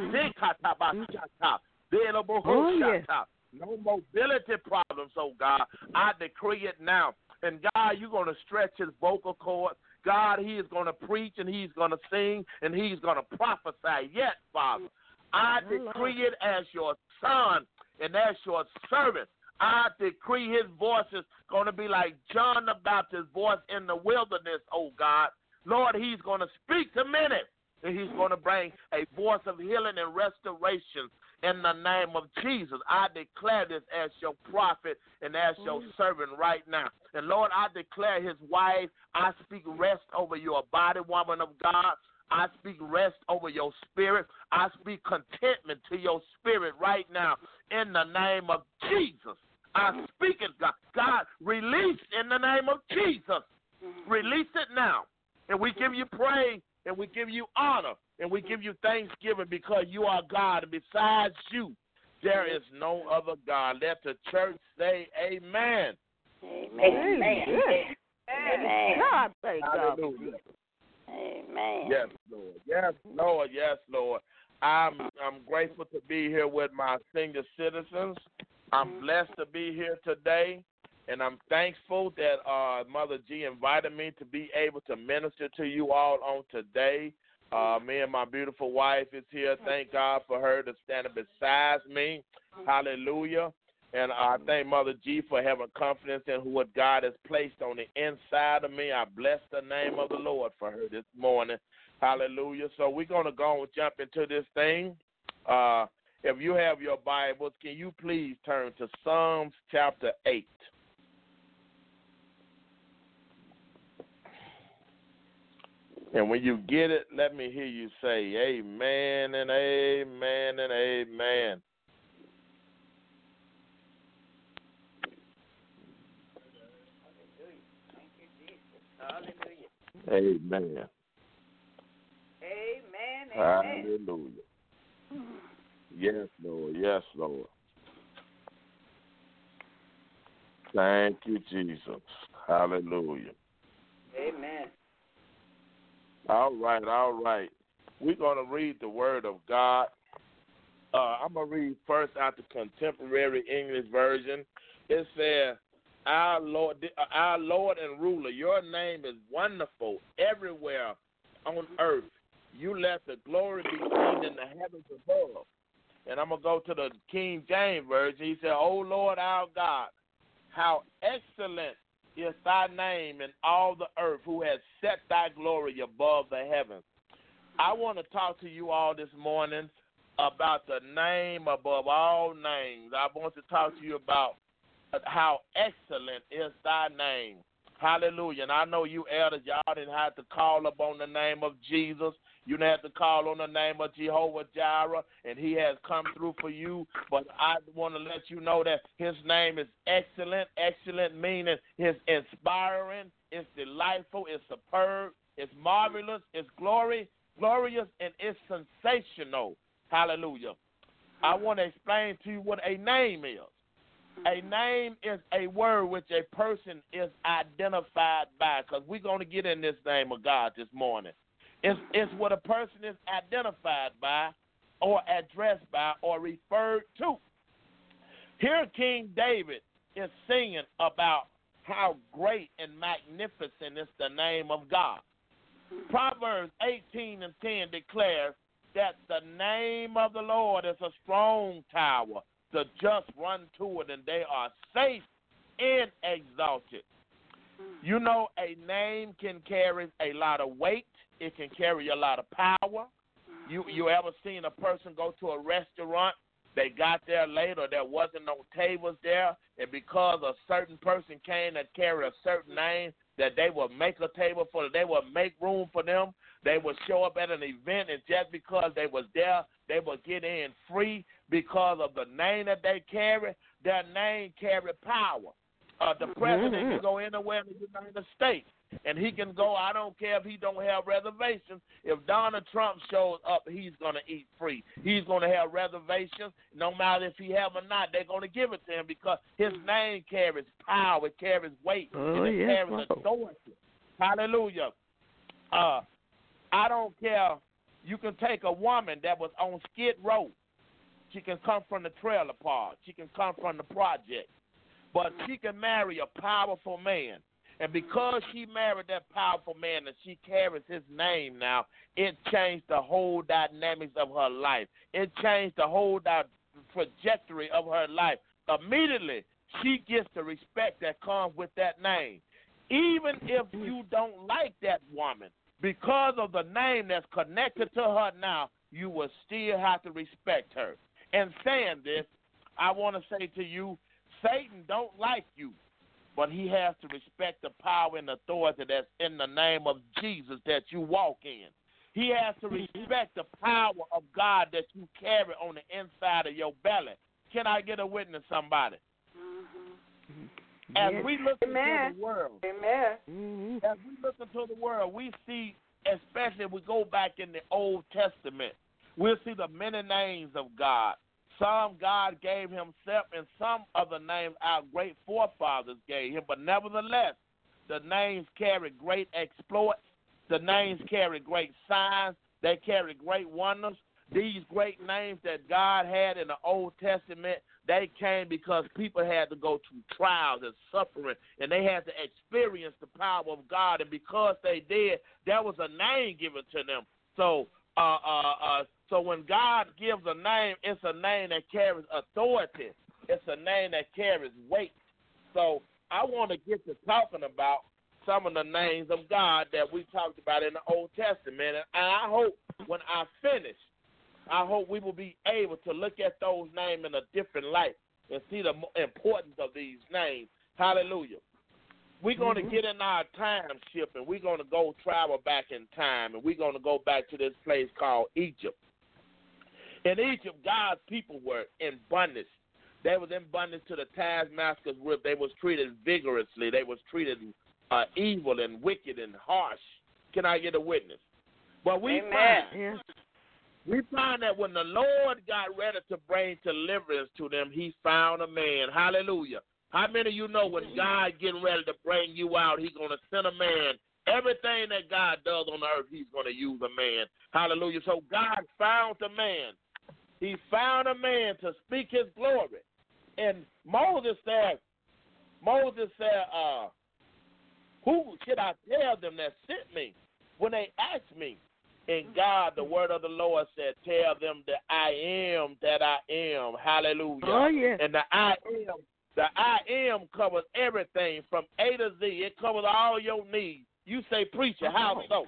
No mobility problems, oh God. I decree it now. And God, you're going to stretch his vocal cords. God, he is going to preach and he's going to sing and he's going to prophesy. Yes, Father. I decree it as your son and as your servant. I decree his voice is going to be like John the Baptist's voice in the wilderness, oh God. Lord, he's going to speak to many. And he's going to bring a voice of healing and restoration in the name of Jesus. I declare this as your prophet and as your servant right now. And, Lord, I declare his wife. I speak rest over your body, woman of God. I speak rest over your spirit. I speak contentment to your spirit right now in the name of Jesus. I speak it, God. God, release in the name of Jesus. Release it now. And we give you praise. And we give you honor, and we give you thanksgiving because you are God, and besides you, there is no other God. Let the church say amen. Amen. Amen. God, thank God. Amen. Yes, Lord. Yes, Lord. Yes, Lord. I'm grateful to be here with my senior citizens. I'm blessed to be here today, and I'm thankful that Mother G invited me to be able to minister to you all on today. Me and my beautiful wife is here. Thank God for her to stand beside me. Hallelujah. And I thank Mother G for having confidence in what God has placed on the inside of me. I bless the name of the Lord for her this morning. Hallelujah. So we're going to go and jump into this thing. If you have your Bibles, can you please turn to Psalms chapter 8. And when you get it, let me hear you say amen and amen and amen. Amen. Amen. Hallelujah. Yes, Lord. Yes, Lord. Thank you, Jesus. Hallelujah. Amen. All right. We're going to read the Word of God. I'm going to read first out the Contemporary English Version. It says, Our Lord and ruler, your name is wonderful everywhere on earth. You let the glory be seen in the heavens above. And I'm going to go to the King James Version. He said, O Lord our God, how excellent is thy name in all the earth, who has set thy glory above the heavens. I want to talk to you all this morning about the name above all names. I want to talk to you about how excellent is thy name. Hallelujah. And I know you elders, y'all didn't have to call upon the name of Jesus. You didn't have to call on the name of Jehovah Jireh, and he has come through for you. But I want to let you know that his name is excellent. Excellent meaning it's inspiring, it's delightful, it's superb, it's marvelous, it's glorious, and it's sensational. Hallelujah. I want to explain to you what a name is. A name is a word which a person is identified by, because we're going to get in this name of God this morning. It's what a person is identified by or addressed by or referred to. Here King David is singing about how great and magnificent is the name of God. Proverbs 18:10 declares that the name of the Lord is a strong tower. The just run to it, and they are safe and exalted. You know, a name can carry a lot of weight. It can carry a lot of power. You ever seen a person go to a restaurant, they got there late or there wasn't no tables there, and because a certain person came that carried a certain name, that they will make a table for them, they will make room for them, they will show up at an event, and just because they was there, they will get in free because of the name that they carry. Their name carry power. The president can go anywhere in the United States, and he can go, I don't care if he don't have reservations. If Donald Trump shows up, he's going to eat free. He's going to have reservations. No matter if he have or not, they're going to give it to him because his name carries power, it carries weight, and it carries authority. Hallelujah. I don't care. You can take a woman that was on Skid Row. She can come from the trailer park. She can come from the project. But she can marry a powerful man. And because she married that powerful man and she carries his name now, it changed the whole dynamics of her life. It changed the whole trajectory of her life. Immediately, she gets the respect that comes with that name. Even if you don't like that woman, because of the name that's connected to her now, you will still have to respect her. And saying this, I want to say to you, Satan don't like you, but he has to respect the power and authority that's in the name of Jesus that you walk in. He has to respect the power of God that you carry on the inside of your belly. Can I get a witness, somebody? As we look into the world, as we look into the world, we see, especially if we go back in the Old Testament, we'll see the many names of God. Some God gave himself, and some of the names our great forefathers gave him. But nevertheless, the names carry great exploits. The names carry great signs. They carry great wonders. these great names that God had in the Old Testament, they came because people had to go through trials and suffering, and they had to experience the power of God. And because they did, there was a name given to them. So when God gives a name, it's a name that carries authority. It's a name that carries weight. So I want to get to talking about some of the names of God that we talked about in the Old Testament. And I hope when I finish, I hope we will be able to look at those names in a different light and see the importance of these names. Hallelujah. We're going to get in our time ship, and we're going to go travel back in time, and we're going to go back to this place called Egypt. In Egypt, God's people were in bondage. They was in bondage to the taskmaster's whip. They was treated vigorously. They was treated evil and wicked and harsh. Can I get a witness? But we find that when the Lord got ready to bring deliverance to them, he found a man. Hallelujah. How many of you know when God getting ready to bring you out, he's going to send a man? Everything that God does on the earth, he's going to use a man. Hallelujah. So God found a man. He found a man to speak his glory. And Moses said, who should I tell them that sent me when they asked me? And God, the word of the Lord said, tell them that I am that I am. Hallelujah. Oh, yeah. And the I am covers everything from A to Z. It covers all your needs. You say, preacher, how so?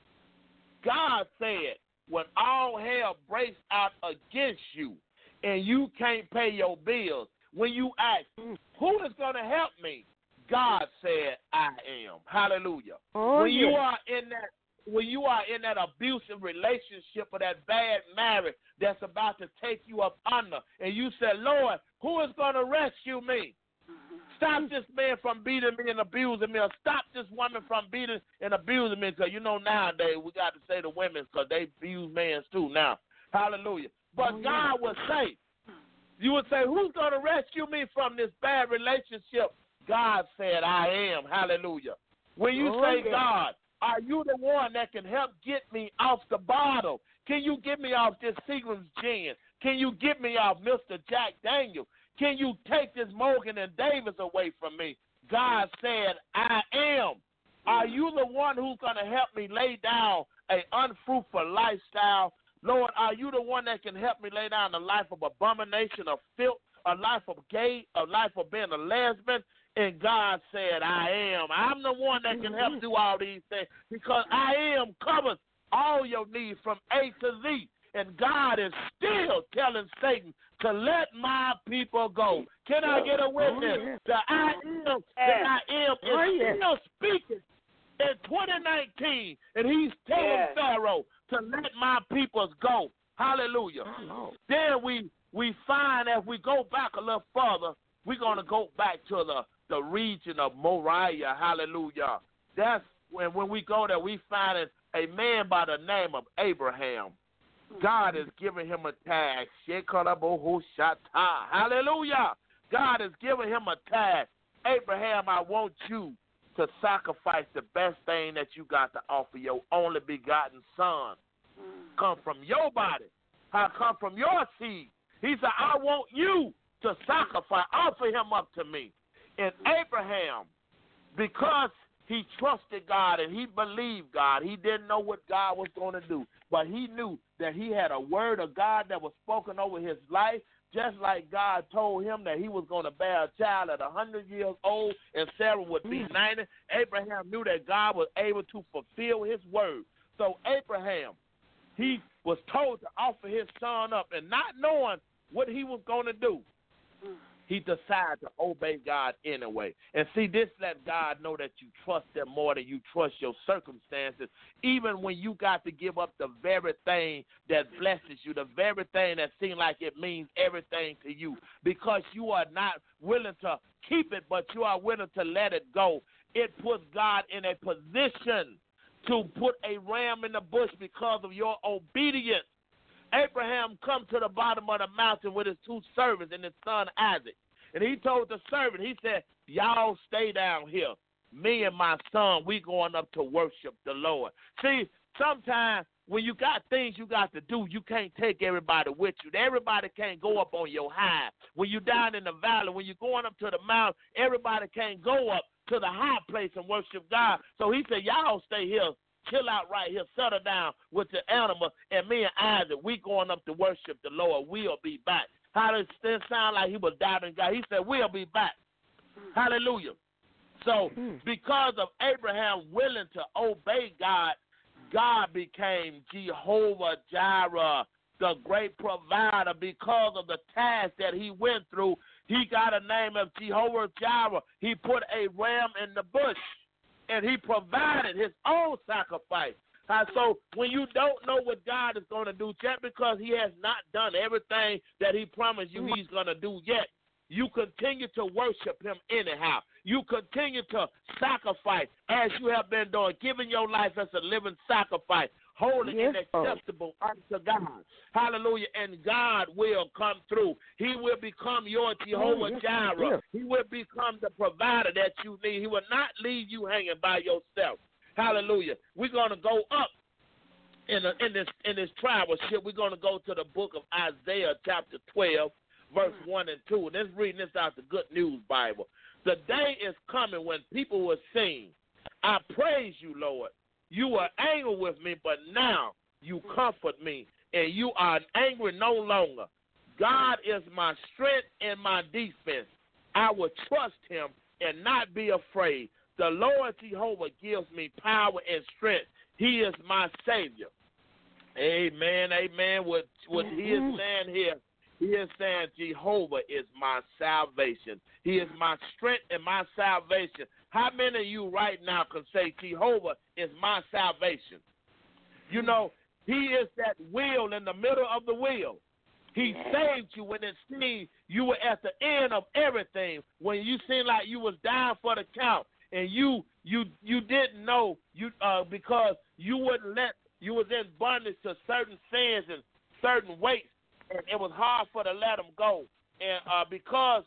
God said, when all hell breaks out against you and you can't pay your bills, when you ask, who is going to help me? God said, I am. Hallelujah. Oh, when you are in that abusive relationship or that bad marriage that's about to take you up under, and you say, Lord, who is going to rescue me? Stop this man from beating me and abusing me, or stop this woman from beating and abusing me, because nowadays we got to say the women because they abuse men too now. Hallelujah. But God would say, you would say, who's going to rescue me from this bad relationship? God said, I am. Hallelujah. When you say, God, are you the one that can help get me off the bottle? Can you get me off this Seagram's gin? Can you get me off Mr. Jack Daniel? Can you take this Morgan and Davis away from me? God said, I am. Are you the one who's going to help me lay down an unfruitful lifestyle? Lord, are you the one that can help me lay down a life of abomination, of filth, a life of gay, a life of being a lesbian? And God said, I am. I'm the one that can help do all these things because I am covers all your needs from A to Z. And God is still telling Satan to let my people go. Can I get a witness? The I am is still speaking in 2019, and he's telling Pharaoh to let my peoples go. Hallelujah. Then we find as we go back a little further, we're going to go back to the region of Moriah. Hallelujah. That's when we go there, we find a man by the name of Abraham. God is giving him a task. Hallelujah. God is giving him a task. Abraham, I want you to sacrifice the best thing that you got to offer, your only begotten son. Come from your body. Come from your seed. He said, I want you to sacrifice, offer him up to me. And Abraham, because he trusted God and he believed God, he didn't know what God was going to do, but he knew that he had a word of God that was spoken over his life, just like God told him that he was going to bear a child at 100 years old and Sarah would be 90. Abraham knew that God was able to fulfill his word. So Abraham, he was told to offer his son up, and not knowing what he was going to do, he decided to obey God anyway. And see, this let God know that you trust him more than you trust your circumstances, even when you got to give up the very thing that blesses you, the very thing that seems like it means everything to you, because you are not willing to keep it, but you are willing to let it go. It puts God in a position to put a ram in the bush because of your obedience. Abraham come to the bottom of the mountain with his two servants and his son Isaac. And he told the servant, he said, y'all stay down here. Me and my son, we going up to worship the Lord. See, sometimes when you got things you got to do, you can't take everybody with you. Everybody can't go up on your high. When you're down in the valley, when you're going up to the mountain, everybody can't go up to the high place and worship God. So he said, y'all stay here, chill out right here, settle down with the animal, and me and Isaac, we going up to worship the Lord. We'll be back. How does it sound like he was doubting God? He said, we'll be back. Hallelujah. So because of Abraham willing to obey God, God became Jehovah Jireh, the great provider. Because of the task that he went through, he got a name of Jehovah Jireh. He put a ram in the bush, and he provided his own sacrifice. So when you don't know what God is going to do, just because he has not done everything that he promised you he's going to do yet, you continue to worship him anyhow. You continue to sacrifice as you have been doing, giving your life as a living sacrifice, holy and acceptable unto God. Hallelujah. And God will come through. He will become your Jehovah Jireh. He will become the provider that you need. He will not leave you hanging by yourself. Hallelujah. We're going to go up in this tribalship. We're going to go to the book of Isaiah chapter 12. Verse 1 and 2, and let's read this out the Good News Bible. The day is coming when people will sing, I praise you, Lord. You were angry with me, but now you comfort me, and you are angry no longer. God is my strength and my defense. I will trust him and not be afraid. The Lord Jehovah gives me power and strength. He is my Savior. Amen, amen. What he is saying here, he is saying Jehovah is my salvation. He is my strength and my salvation. How many of you right now can say Jehovah is my salvation? You know, he is that wheel in the middle of the wheel. He saved you when it seemed you were at the end of everything, when you seemed like you was down for the count, and you didn't know because you wouldn't you was in bondage to certain sins and certain weights. And it was hard for to let them go, and because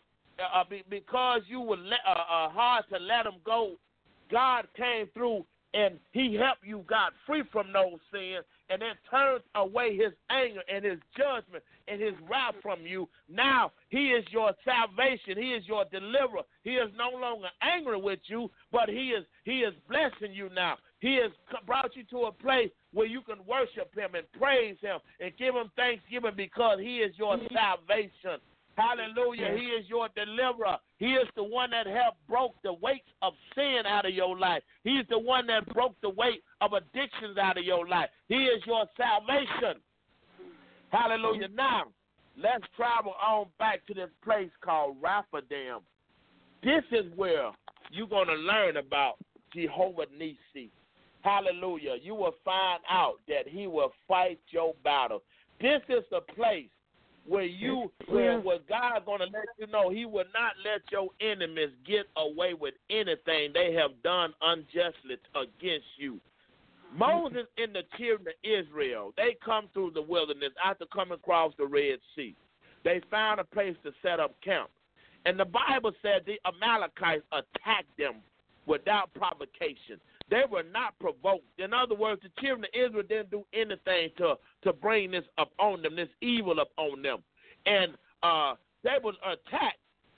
you were hard to let them go, God came through and he helped you, got free from those sins, and then turned away his anger and his judgment and his wrath from you. Now he is your salvation. He is your deliverer. He is no longer angry with you, but he is blessing you now. He has brought you to a place where you can worship him and praise him and give him thanksgiving because he is your salvation. Hallelujah. He is your deliverer. He is the one that broke the weight of sin out of your life. He is the one that broke the weight of addictions out of your life. He is your salvation. Hallelujah. Now, let's travel on back to this place called Raphadim. This is where you're going to learn about Jehovah Nissi. Hallelujah. You will find out that he will fight your battle. This is the place where where God's going to let you know he will not let your enemies get away with anything they have done unjustly against you. Moses and the children of Israel, they come through the wilderness after coming across the Red Sea. They found a place to set up camp. And the Bible said the Amalekites attacked them without provocation. They were not provoked. In other words, the children of Israel didn't do anything to bring this upon them, this evil upon them. And they were attacked.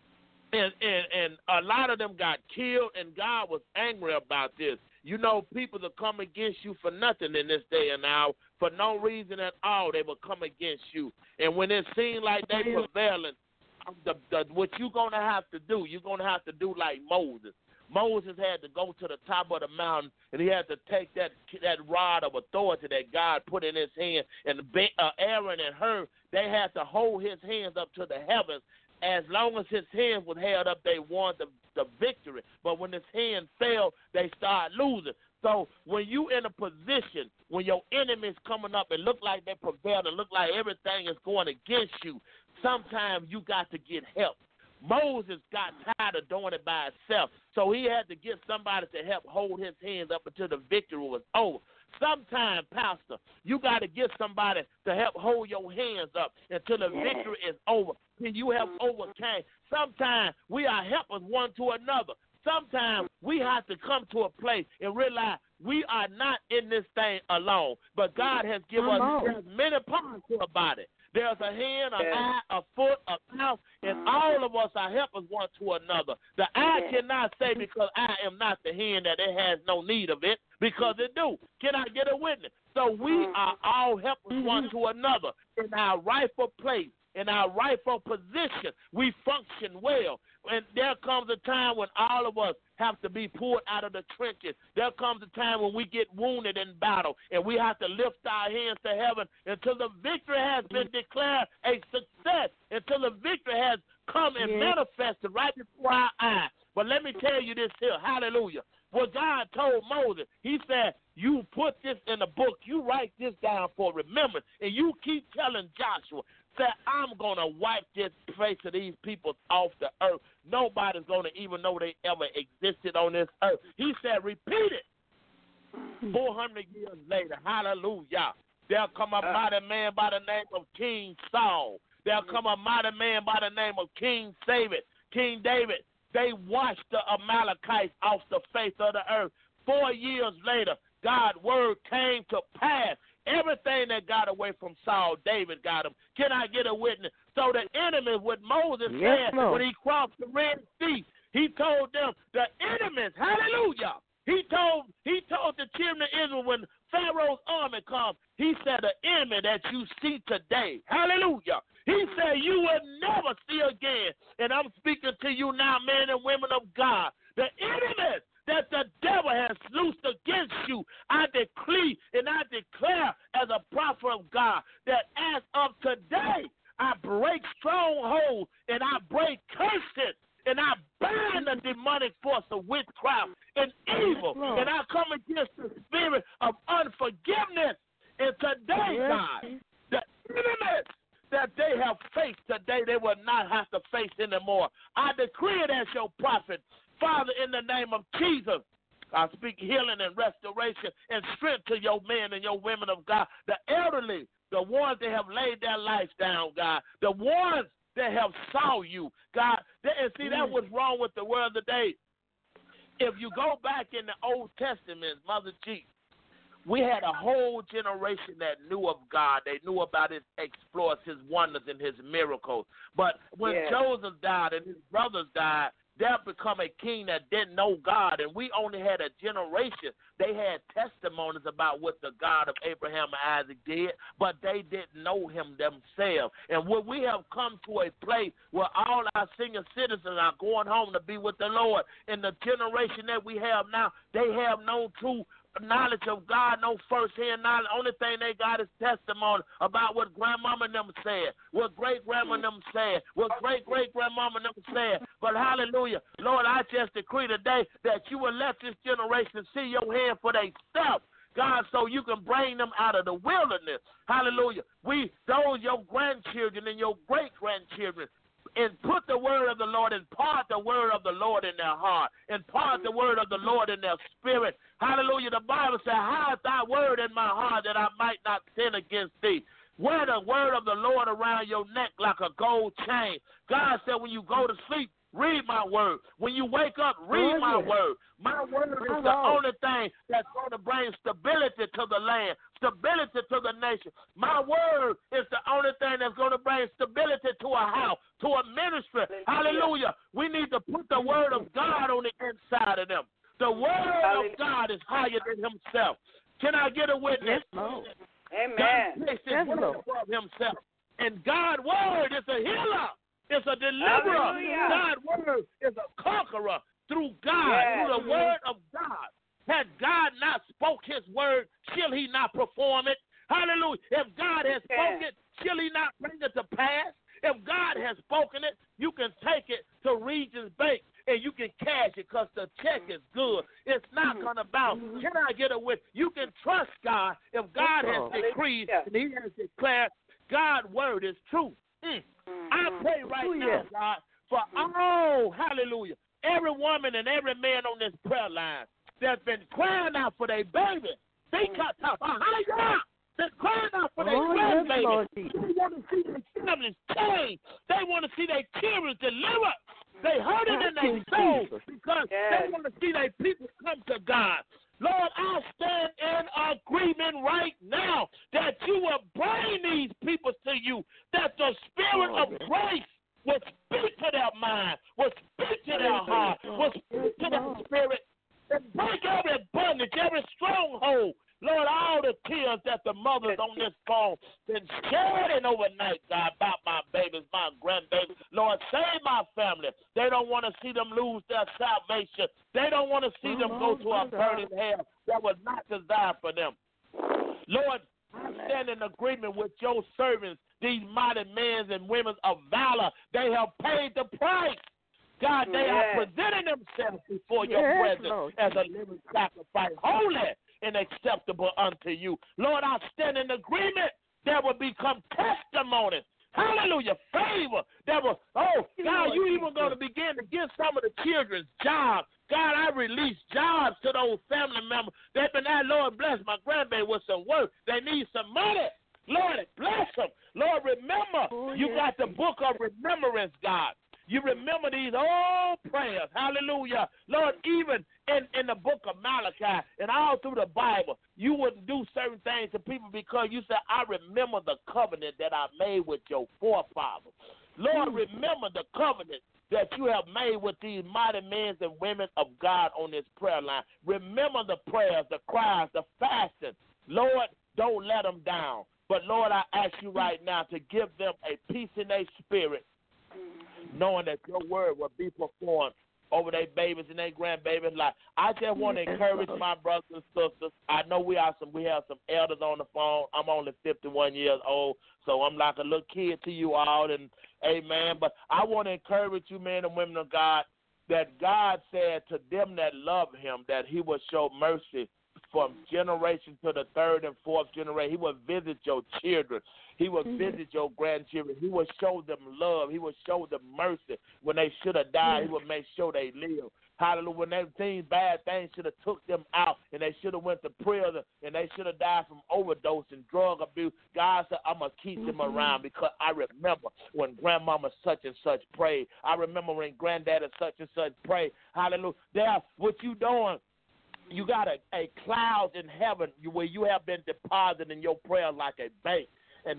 And a lot of them got killed, and God was angry about this. You know, people that come against you for nothing in this day and hour, for no reason at all, they will come against you. And when it seems like they prevailing, what you're going to have to do, you're going to have to do like Moses. Moses had to go to the top of the mountain, and he had to take that rod of authority that God put in his hand. And Aaron and Hur, they had to hold his hands up to the heavens. As long as his hands were held up, they won the victory. But when his hand fell, they started losing. So when you in a position, when your enemy's coming up and look like they prevailed and look like everything is going against you, sometimes you got to get help. Moses got tired of doing it by himself, so he had to get somebody to help hold his hands up until the victory was over. Sometimes, Pastor, you got to get somebody to help hold your hands up until the victory is over. Then you have overcame. Sometimes we are helpers one to another. Sometimes we have to come to a place and realize we are not in this thing alone, but God has given us many parts about it. There's a hand, an eye, a foot, a mouth, and all of us are helpers one to another. The eye cannot say because I am not the hand that it has no need of it, because it do. Can I get a witness? So we are all helpers one to another in our rightful place, in our rightful position. We function well. And there comes a time when all of us have to be pulled out of the trenches. There comes a time when we get wounded in battle, and we have to lift our hands to heaven until the victory has been declared a success, until the victory has come and manifested right before our eyes. But let me tell you this here, hallelujah. What God told Moses, he said, you put this in a book, you write this down for remembrance, and you keep telling Joshua, that I'm going to wipe this face of these people off the earth. Nobody's going to even know they ever existed on this earth. He said, repeat it. 400 years later, hallelujah, there'll come a mighty man by the name of King Saul. There'll come a mighty man by the name of King David. They washed the Amalekites off the face of the earth. 4 years later, God's word came to pass. Everything that got away from Saul, David got him. Can I get a witness? So the enemy, what Moses said when he crossed the Red Sea, he told them, the enemies, hallelujah. He told the children of Israel when Pharaoh's army comes, he said, the enemy that you see today, hallelujah. He said, you will never see again. And I'm speaking to you now, men and women of God. The enemies that the devil has loosed against you, I decree and I declare as a prophet of God that as of today, I break strongholds and I break curses and I bind the demonic force of witchcraft and evil. And I come against the spirit of unforgiveness. And today, God, the enemies that they have faced today, they will not have to face anymore. I decree it as your prophet. Father, in the name of Jesus, I speak healing and restoration and strength to your men and your women of God, the elderly, the ones that have laid their lives down, God, the ones that have saw you, God. And see, that was wrong with the world today. If you go back in the Old Testament, Mother G, we had a whole generation that knew of God. They knew about his exploits, his wonders, and his miracles. But when Joseph died and his brothers died, there become a king that didn't know God, and we only had a generation. They had testimonies about what the God of Abraham and Isaac did, but they didn't know him themselves. And when we have come to a place where all our senior citizens are going home to be with the Lord, and the generation that we have now, they have no true knowledge of God, no first-hand knowledge. Only thing they got is testimony about what grandmama and them said, what great-grandma and them said, what great-great-grandmama and them said. But hallelujah, Lord, I just decree today that you will let this generation see your hand for themselves, God, so you can bring them out of the wilderness. Hallelujah. Those your grandchildren and your great-grandchildren, and put the word of the Lord, impart the word of the Lord in their heart, impart the word of the Lord in their spirit. Hallelujah. The Bible says, hide thy word in my heart that I might not sin against thee. Wear the word of the Lord around your neck like a gold chain. God said, when you go to sleep, read my word. When you wake up, read my word. My word is the only thing that's going to bring stability to the land, stability to the nation. My word is the only thing that's going to bring stability to a house, to a ministry. Hallelujah. We need to put the word of God on the inside of them. The word of God is higher than himself. Can I get a witness? Amen. God placed his word above himself. And God's word is a healer. It's a deliverer. Hallelujah. God's word is a conqueror through God, through the word of God. Had God not spoke his word, shall he not perform it? Hallelujah. If God has spoken it, shall he not bring it to pass? If God has spoken it, you can take it to Regions Bank and you can cash it because the check is good. It's not going to bounce. Can I get a witness? You can trust God if God has decreed and he has declared God's word is true. I pray right now, God, for hallelujah, every woman and every man on this prayer line that's been crying out for their baby. They're crying out for their grandbaby. They want to see their families changed. They want to see their children delivered. They hurt it in their soul because they want to see their people come to God. Lord, I stand in agreement right now that you will bring these people to you, that the spirit of grace will speak to their mind, will speak to their heart, will speak to their spirit, and break every bondage, every stronghold. Lord, all the tears that the mothers on this phone been shedding overnight, God, about my babies, my grandbabies. Lord, save my family. They don't want to see them lose their salvation. They don't want to see them go to a burning hell that was not designed for them. Lord, I stand in agreement with your servants, these mighty men and women of valor. They have paid the price. God, they are presenting themselves before your presence as a living sacrifice, holy and acceptable unto you. Lord, I stand in agreement that will become testimony. Hallelujah. Favor that will, God, you even going to begin to give some of the children's jobs. God, I release jobs to those family members. They've been at, Lord, bless my grandbaby with some work. They need some money. Lord, bless them. Lord, remember, you got the book of remembrance, God. You remember these old prayers. Hallelujah. Lord, even in the book of Malachi and all through the Bible, you wouldn't do certain things to people because you said, I remember the covenant that I made with your forefathers. Lord, remember the covenant that you have made with these mighty men and women of God on this prayer line. Remember the prayers, the cries, the fasting. Lord, don't let them down. But, Lord, I ask you right now to give them a peace in their spirit, knowing that your word will be performed over their babies and their grandbabies' life. I just want to encourage my brothers and sisters. I know we have some elders on the phone. I'm only 51 years old, so I'm like a little kid to you all, and amen. But I want to encourage you, men and women of God, that God said to them that love him that he will show mercy from generation to the third and fourth generation. He will visit your children. He will visit your grandchildren. He will show them love. He will show them mercy. When they should have died, he will make sure they live. Hallelujah. When bad things should have took them out and they should have went to prison and they should have died from overdose and drug abuse, God said, I'm going to keep them around because I remember when grandmama such and such prayed. I remember when granddaddy such and such prayed. Hallelujah. There, what you doing, you got a cloud in heaven where you have been deposited in your prayer like a bank. And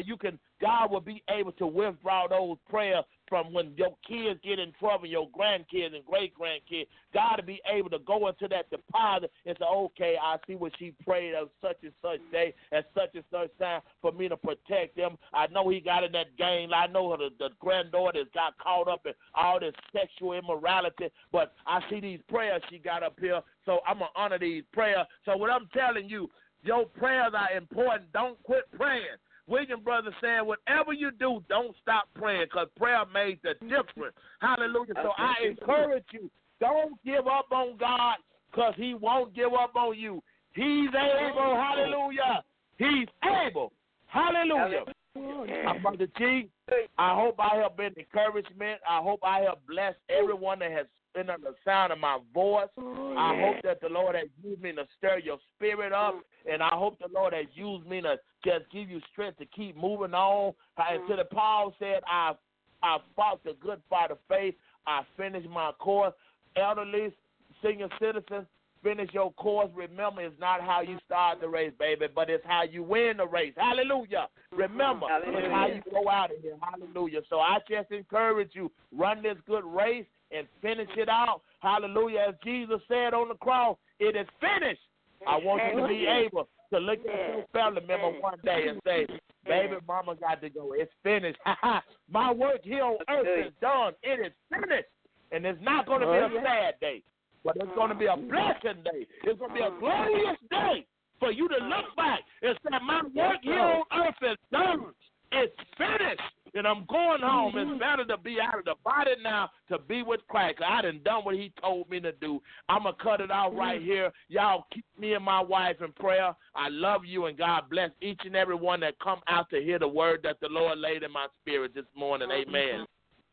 God will be able to withdraw those prayers from when your kids get in trouble, your grandkids and great-grandkids. God will be able to go into that deposit and say, okay, I see what she prayed of such and such day at such and such time for me to protect them. I know he got in that game. I know the granddaughter got caught up in all this sexual immorality, but I see these prayers she got up here, so I'm going to honor these prayers. So what I'm telling you, your prayers are important. Don't quit praying. William Brother said, whatever you do, don't stop praying because prayer made the difference. Hallelujah. So I encourage you, don't give up on God because he won't give up on you. He's able. Hallelujah. He's able. Hallelujah. Brother G, I hope I have been encouragement. I hope I have blessed everyone that has been under the sound of my voice. I hope that the Lord has used me to stir your spirit up, and I hope the Lord has used me to just give you strength to keep moving on. Until Paul said, I fought the good fight of faith. I finished my course. Elderly, senior citizens, finish your course. Remember, it's not how you start the race, baby, but it's how you win the race. Hallelujah. Remember, it's how you go out of here. Hallelujah. So I just encourage you, run this good race and finish it out. Hallelujah. As Jesus said on the cross, it is finished. I want you to be able to look at your family member one day and say, baby, mama got to go. It's finished. My work here on earth is done. It is finished. And it's not going to be a sad day, but it's going to be a blessing day. It's going to be a glorious day for you to look back and say, my work here on earth is done. It's finished. And I'm going home. It's better to be out of the body now to be with Christ. I done done what he told me to do. I'm going to cut it out right here. Y'all keep me and my wife in prayer. I love you, and God bless each and every one that come out to hear the word that the Lord laid in my spirit this morning. Amen.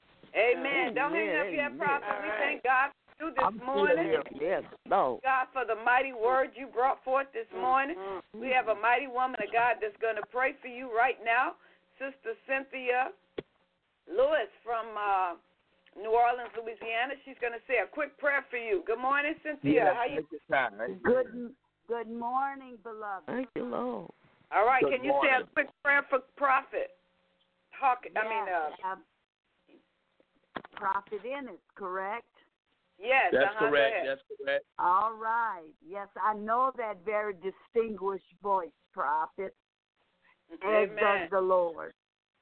Amen. Don't hang up yet, Prophet. We thank God for you this morning. Yes, no. God for the mighty word you brought forth this morning. We have a mighty woman of God that's going to pray for you right now. Sister Cynthia Lewis from New Orleans, Louisiana. She's going to say a quick prayer for you. Good morning, Cynthia. How you? Good morning, beloved. Thank you, Lord. All right. Can you say a quick prayer for Prophet? Prophet Ennis, correct? Yes, that's correct. That's correct. All right. Yes, I know that very distinguished voice, Prophet. As does the Lord.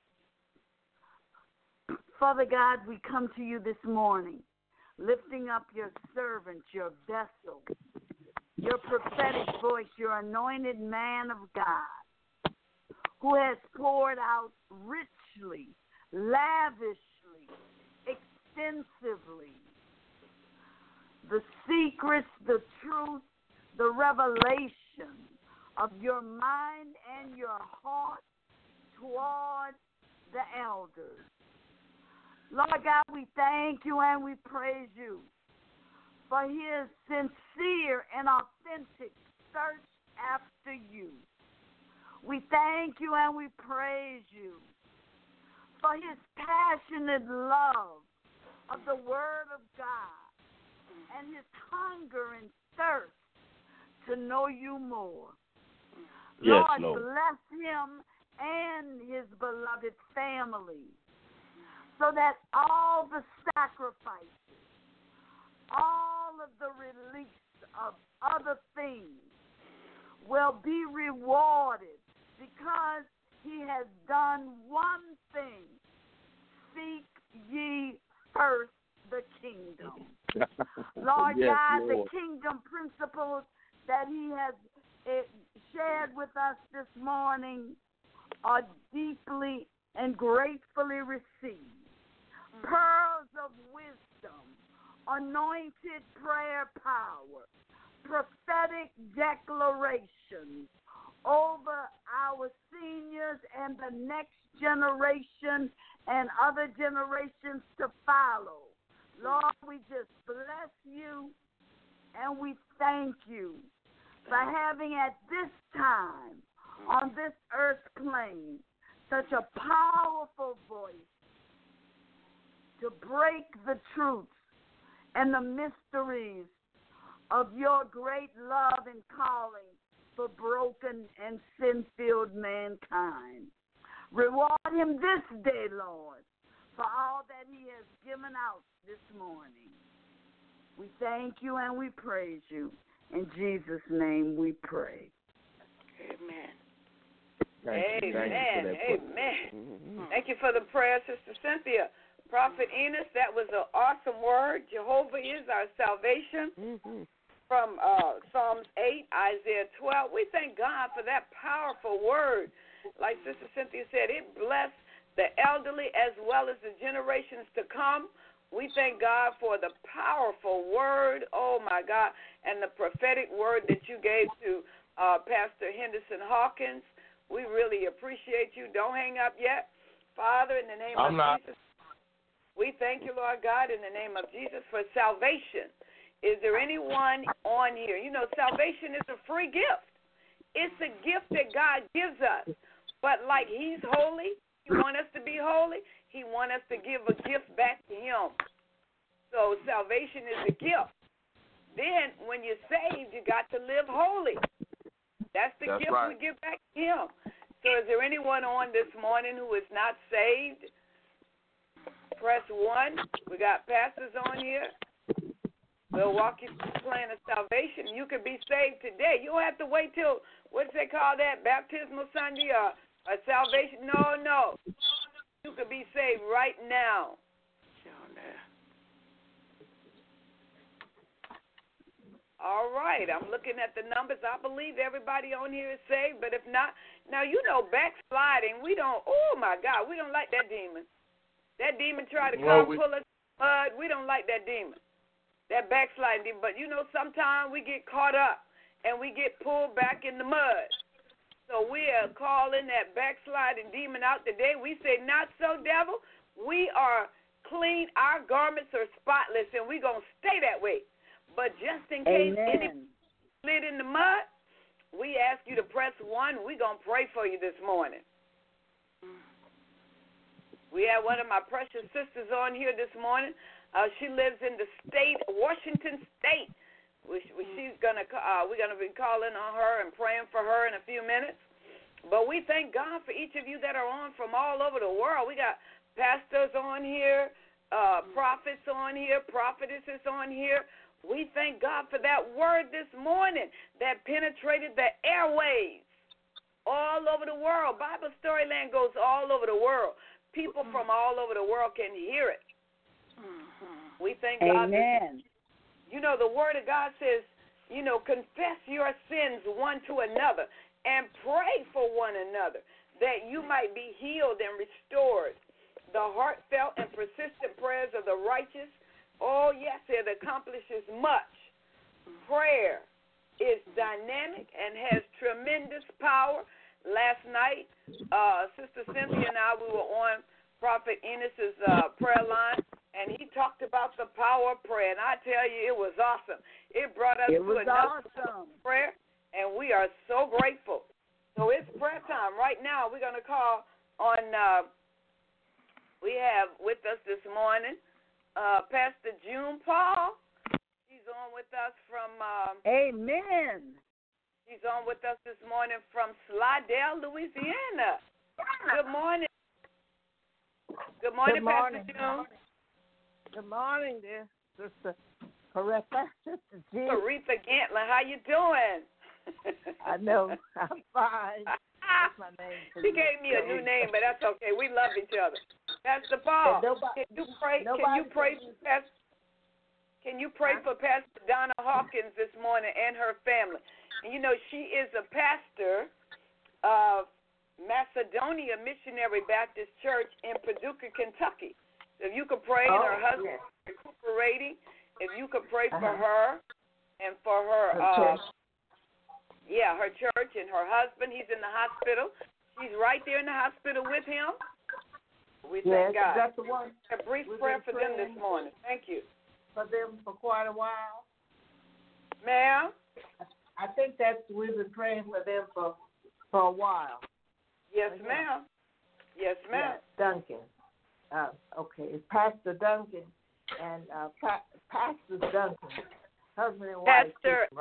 Father God, we come to you this morning, lifting up your servant, your vessel, your prophetic voice, your anointed man of God, who has poured out richly, lavishly, extensively, the secrets, the truth, the revelation of your mind and your heart toward the elders. Lord God, we thank you and we praise you for his sincere and authentic search after you. We thank you and we praise you for his passionate love of the Word of God and his hunger and thirst to know you more. Yes, Lord, bless him and his beloved family so that all the sacrifices, all of the release of other things will be rewarded because he has done one thing: seek ye first the kingdom. Lord God, the kingdom principles that he has shared with us this morning are deeply and gratefully received. Pearls of wisdom, anointed prayer power, prophetic declarations over our seniors and the next generation and other generations to follow. Lord, we just bless you and we thank you for having at this time on this earth plane such a powerful voice to break the truths and the mysteries of your great love and calling for broken and sin-filled mankind. Reward him this day, Lord, for all that he has given out this morning. We thank you and we praise you. In Jesus' name we pray. Amen. Amen. Thank you for the prayer, Sister Cynthia. Prophet Enos, that was an awesome word. Jehovah is our salvation. From Psalms 8, Isaiah 12. We thank God for that powerful word. Like Sister Cynthia said, it blessed the elderly as well as the generations to come. We thank God for the powerful word, oh my God, and the prophetic word that you gave to Pastor Henderson Hawkins. We really appreciate you. Don't hang up yet. Father, in the name of Jesus, we thank you, Lord God, in the name of Jesus for salvation. Is there anyone on here? You know, salvation is a free gift. It's a gift that God gives us. But like he's holy, he wants us to be holy, he wants us to give a gift back to him. So salvation is a gift. Then when you're saved, you got to live holy. That's the gift we give back to him. So is there anyone on this morning who is not saved? Press 1. We got pastors on here. We'll walk you through the plan of salvation. You can be saved today. You don't have to wait till, what's they call that, baptismal Sunday or salvation? No. You can be saved right now. All right, I'm looking at the numbers. I believe everybody on here is saved, but if not, now you know backsliding, we don't, oh my God, we don't like that demon. That demon try to come pull us in the mud. We don't like that demon. That backsliding demon. But, you know, sometimes we get caught up and we get pulled back in the mud. So we are calling that backsliding demon out today. We say, not so, devil. We are clean. Our garments are spotless, and we're going to stay that way. But just in case any slid in the mud, we ask you to press 1. We're going to pray for you this morning. We We have one of my precious sisters on here this morning. She lives in the state, Washington State. We're gonna be calling on her and praying for her in a few minutes. But we thank God for each of you that are on from all over the world. We got pastors on here, prophets on here, prophetesses on here. We thank God for that word this morning that penetrated the airwaves all over the world. Bible Storyland goes all over the world. People from all over the world can hear it. We thank God. Amen. The Word of God says, confess your sins one to another and pray for one another that you might be healed and restored. The heartfelt and persistent prayers of the righteous, oh, yes, it accomplishes much. Prayer is dynamic and has tremendous power. Last night, Sister Cynthia and I, we were on Prophet Enos's prayer line, and he talked about the power of prayer. And I tell you, it was awesome. It brought us to another prayer, and we are so grateful. So it's prayer time. Right now, we're going to call on, we have with us this morning Pastor June Paul. She's on with us from Amen. She's on with us this morning from Slidell, Louisiana. Good morning. Good morning, Pastor June. Good morning, dear Sister Aretha. Sister G. Aretha Gantlin, how you doing? I know. I'm fine. That's my name. She gave me a new name, but that's okay. We love each other. Pastor Paul, can you pray for Pastor Donna Hawkins this morning and her family? And she is a pastor of Macedonia Missionary Baptist Church in Paducah, Kentucky. If you could pray, and her husband is recuperating, if you could pray for her and for her, her church and her husband. He's in the hospital. She's right there in the hospital with him. We thank God. That's the one. A brief prayer for them this morning. Thank you. For them for quite a while. Ma'am? I think we've been praying for them for a while. Yes, ma'am. Yes, ma'am. Yeah, Duncan. Okay, it's Pastor Duncan and Pastor Duncan, husband and wife.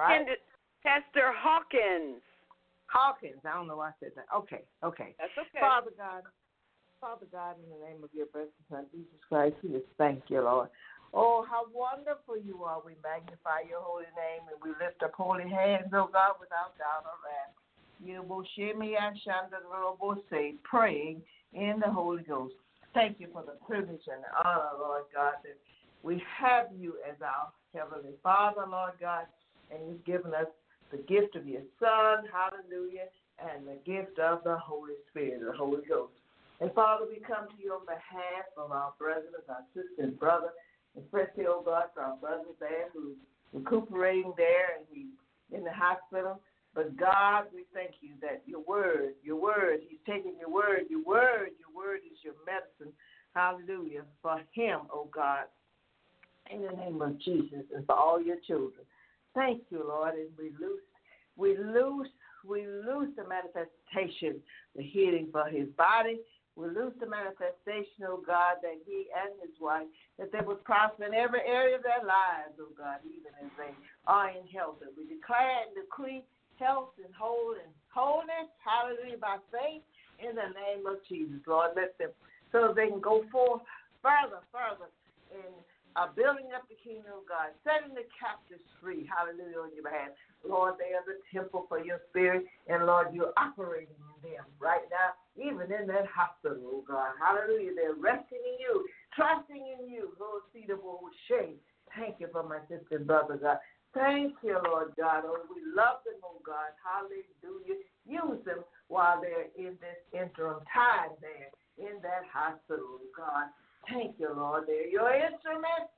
Pastor Hawkins. Hawkins. I don't know why I said that. Okay. That's okay. Father God, in the name of your blessed Son, Jesus Christ, we just thank you, Lord. Oh, how wonderful you are. We magnify your holy name and we lift up holy hands, oh God, without doubt or wrath. You will share me and say, praying in the Holy Ghost. Thank you for the privilege and the honor, Lord God, that we have you as our Heavenly Father, Lord God, and you've given us the gift of your Son, hallelujah, and the gift of the Holy Spirit, the Holy Ghost. And Father, we come to you on behalf of our brothers, our sister and brother, especially, oh God, for our brother there who's recuperating there and he's in the hospital. But God, we thank you that your word, he's taking your word is your medicine, hallelujah, for him, oh God, in the name of Jesus and for all your children. Thank you, Lord, and we loose the manifestation, the healing for his body. We loose the manifestation, oh God, that he and his wife, that they would prosper in every area of their lives, oh God, even as they are in health. And we declare and decree health and wholeness, hallelujah, by faith in the name of Jesus, Lord. Let them, so they can go forth further in building up the kingdom of God, setting the captives free, hallelujah, on your behalf. Lord, they are the temple for your spirit, and Lord, you're operating in them right now, even in that hospital, oh God, hallelujah. They're resting in you, trusting in you, Lord, see the world shame. Thank you for my sister and brother, God. Thank you, Lord God. Oh, we love them, oh God. Hallelujah. Use them while they're in this interim time there in that hospital, oh God. Thank you, Lord. They're your instrument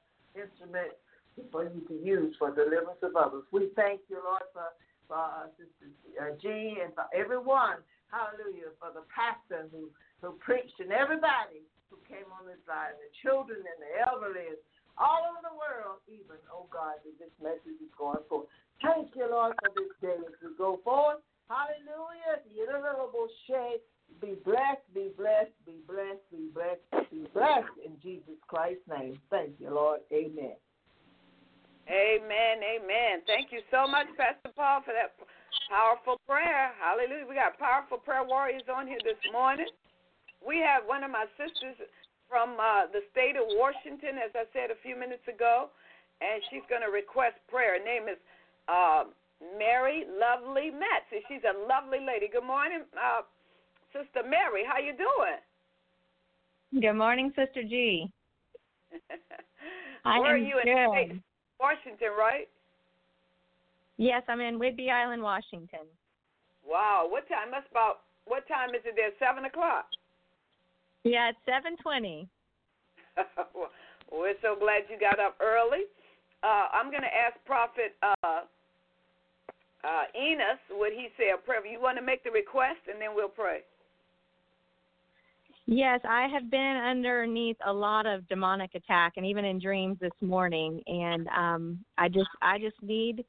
for you to use for deliverance of others. We thank you, Lord, for Sister G and for everyone. Hallelujah. For the pastor who preached and everybody who came on this line, the children and the elderly, all over the world, even, oh God, that this message is going forth. Thank you, Lord, for this day as we go forward. Hallelujah. Be blessed, be blessed, be blessed, be blessed, be blessed, be blessed in Jesus Christ's name. Thank you, Lord. Amen. Amen. Amen. Thank you so much, Pastor Paul, for that powerful prayer. Hallelujah. We got powerful prayer warriors on here this morning. We have one of my sisters from the state of Washington, as I said a few minutes ago, and she's going to request prayer. Her name is Mary Lovely Metz. She's a lovely lady. Good morning, Sister Mary. How you doing? Good morning, Sister G. Where are you in Washington, right? Yes, I'm in Whidbey Island, Washington. Wow. What time is it there? 7 o'clock? Yeah, it's 7:20. Well, we're so glad you got up early. I'm going to ask Prophet Enos, would he say a prayer? You want to make the request, and then we'll pray. Yes, I have been underneath a lot of demonic attack, and even in dreams this morning. And I need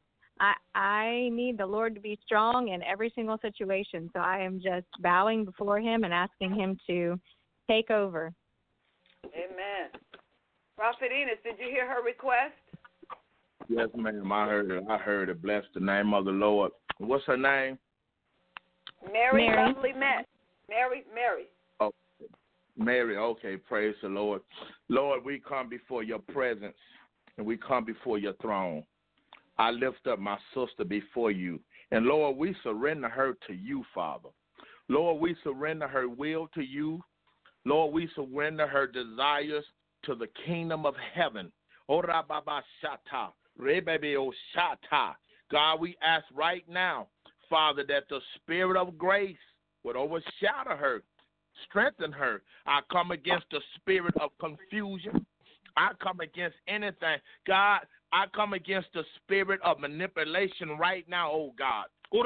the Lord to be strong in every single situation. So I am just bowing before Him and asking Him to take over. Amen. Prophet Enos, did you hear her request? Yes, ma'am. I heard it. Bless the name of the Lord. What's her name? Mary. Lovely Metz. Mary. Oh, Mary. Okay. Praise the Lord. Lord, we come before your presence, and we come before your throne. I lift up my sister before you. And, Lord, we surrender her to you, Father. Lord, we surrender her will to you. Lord, we surrender her desires to the kingdom of heaven. Ora baba shata, rebebe o shata. God, we ask right now, Father, that the spirit of grace would overshadow her, strengthen her. I come against the spirit of confusion. I come against anything. God, I come against the spirit of manipulation right now, oh God.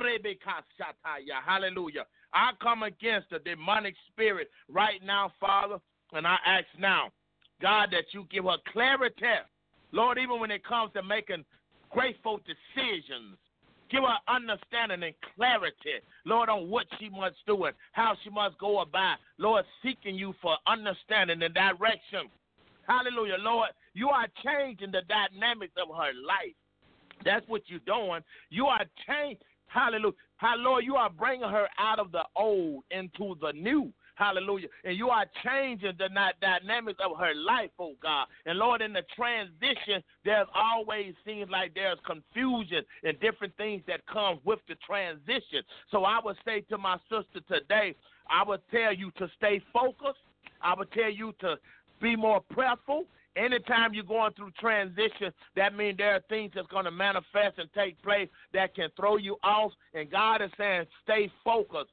Hallelujah. I come against the demonic spirit right now, Father, and I ask now, God, that you give her clarity. Lord, even when it comes to making grateful decisions, give her understanding and clarity, Lord, on what she must do and how she must go about, Lord, seeking you for understanding and direction. Hallelujah, Lord, you are changing the dynamics of her life. That's what you're doing. You are changing. Hallelujah. Lord, you are bringing her out of the old into the new. Hallelujah. And you are changing the dynamics of her life, oh God. And Lord, in the transition, there's always seems like there's confusion and different things that come with the transition. So I would say to my sister today, I would tell you to stay focused. I would tell you to be more prayerful. Anytime you're going through transition, that means there are things that's going to manifest and take place that can throw you off. And God is saying, stay focused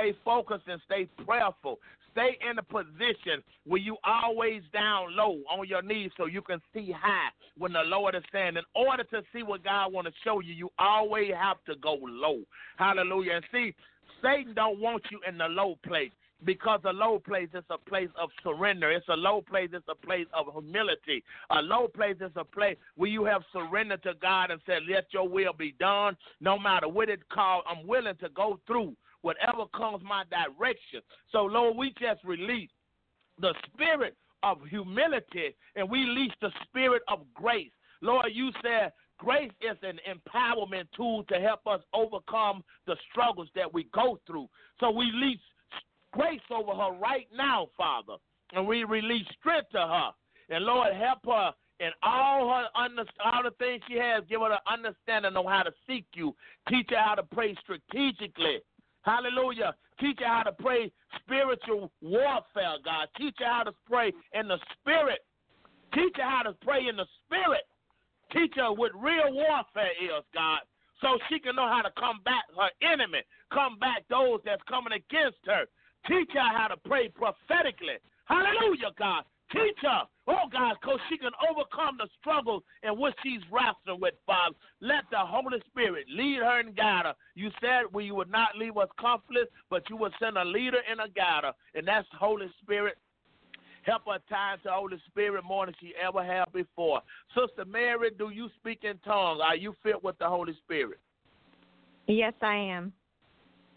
and stay prayerful. Stay in a position where you always down low on your knees so you can see high when the Lord is saying. In order to see what God want to show you, you always have to go low. Hallelujah. And see, Satan don't want you in the low place. Because a low place is a place of surrender. It's a low place. It's a place of humility. A low place is a place where you have surrendered to God and said, let your will be done. No matter what it calls, I'm willing to go through whatever comes my direction. So, Lord, we just release the spirit of humility and we release the spirit of grace. Lord, you said grace is an empowerment tool to help us overcome the struggles that we go through. So we release grace over her right now, Father, and we release strength to her. And Lord, help her in all the things she has. Give her the understanding on how to seek you. Teach her how to pray strategically. Hallelujah. Teach her how to pray spiritual warfare, God. Teach her how to pray in the spirit. Teach her how to pray in the spirit. Teach her what real warfare is, God, so she can know how to combat her enemy, combat those that's coming against her. Teach her how to pray prophetically. Hallelujah, God. Teach her, oh God, because she can overcome the struggles in which she's wrestling with, Father. Let the Holy Spirit lead her and guide her. You said you would not leave us comfortless, but you would send a leader and a guider, and that's the Holy Spirit. Help her tie to the Holy Spirit more than she ever had before. Sister Mary, do you speak in tongues? Are you filled with the Holy Spirit? Yes, I am.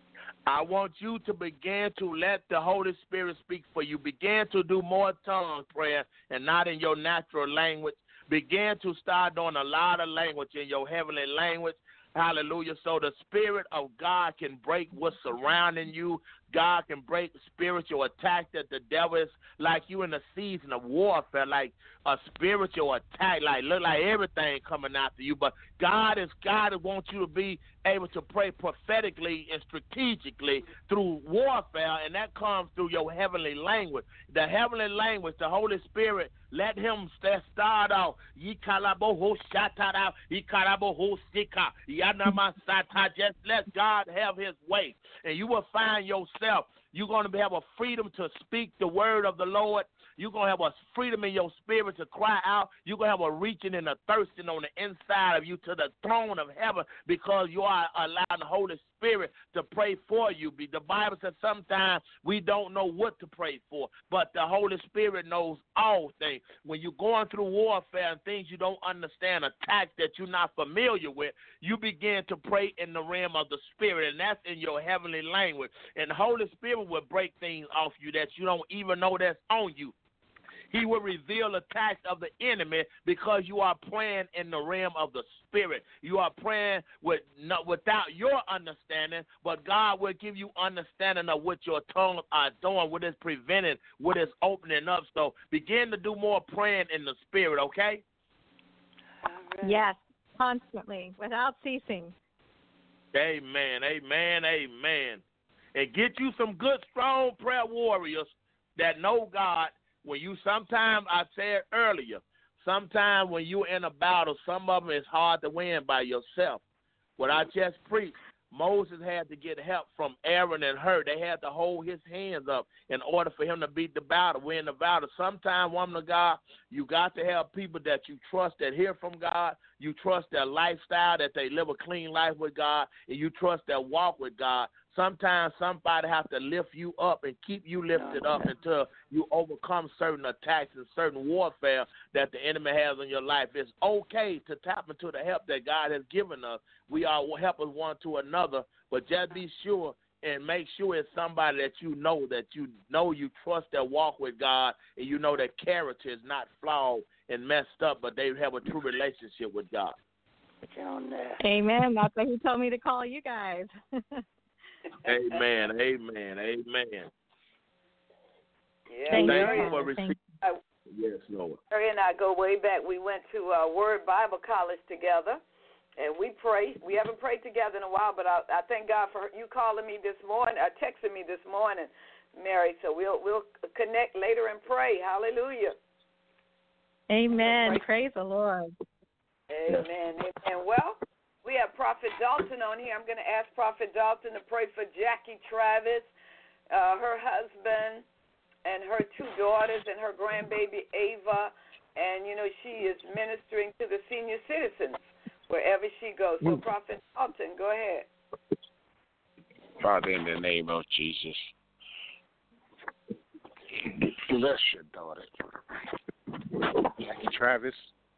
I want you to begin to let the Holy Spirit speak for you. Begin to do more tongue prayer and not in your natural language. Begin to start doing a lot of language in your heavenly language. Hallelujah. So the Spirit of God can break what's surrounding you. God can break spiritual attacks that the devil is like you in a season of warfare, like a spiritual attack, like look like everything coming after you. But God wants you to be able to pray prophetically and strategically through warfare, and that comes through your heavenly language. The heavenly language, the Holy Spirit, let him start off. Just let God have his way, and you will find yourself. You're going to have a freedom to speak the word of the Lord. You're going to have a freedom in your spirit to cry out. You're going to have a reaching and a thirsting on the inside of you to the throne of heaven because you are allowing the Holy Spirit to pray for you. The Bible says sometimes we don't know what to pray for, but the Holy Spirit knows all things. When you're going through warfare and things you don't understand, attacks that you're not familiar with, you begin to pray in the realm of the Spirit, and that's in your heavenly language. And the Holy Spirit will break things off you that you don't even know that's on you. He will reveal attacks of the enemy because you are praying in the realm of the Spirit. You are praying without your understanding, but God will give you understanding of what your tongues are doing, what is preventing, what is opening up. So begin to do more praying in the Spirit, okay? Yes, constantly, without ceasing. Amen, amen, amen. And get you some good, strong prayer warriors that know God. When you sometimes, I said earlier, sometimes when you're in a battle, some of them it's hard to win by yourself. What I just preached, Moses had to get help from Aaron and Hur. They had to hold his hands up in order for him to beat the battle, win the battle. Sometimes, woman of God, you got to have people that you trust that hear from God. You trust their lifestyle, that they live a clean life with God, and you trust their walk with God. Sometimes somebody has to lift you up and keep you lifted up until you overcome certain attacks and certain warfare that the enemy has in your life. It's okay to tap into the help that God has given us. We are helpers one to another, but just be sure and make sure it's somebody that you trust their walk with God, and you know their character is not flawed and messed up, but they have a true relationship with God. Amen. That's why he told me to call you guys. Amen, amen, amen. Yeah, thank you for receiving. Yes, Lord. Mary and I go way back. We went to Word Bible College together, and we pray. We haven't prayed together in a while, but I thank God for you calling me this morning, texting me this morning, Mary. So we'll connect later and pray. Hallelujah. Amen. Praise the Lord. Amen. Amen. Well, we have Prophet Dalton on here. I'm going to ask Prophet Dalton to pray for Jackie Travis, her husband, and her two daughters, and her grandbaby Ava. And, she is ministering to the senior citizens wherever she goes. So, Prophet Dalton, go ahead. Father, in the name of Jesus, bless your daughter, Jackie Travis.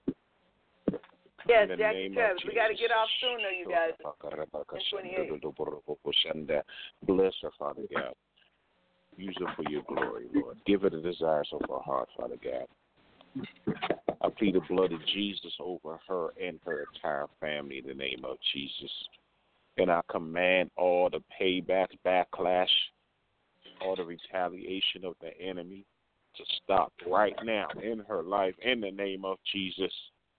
Yes, Jackie Travis. We got to get off sooner, you guys. 28. Bless her, Father God. Use her for your glory, Lord. Give her the desires of her heart, Father God. I plead the blood of Jesus over her and her entire family in the name of Jesus. And I command all the payback, backlash, all the retaliation of the enemy to stop right now in her life in the name of Jesus.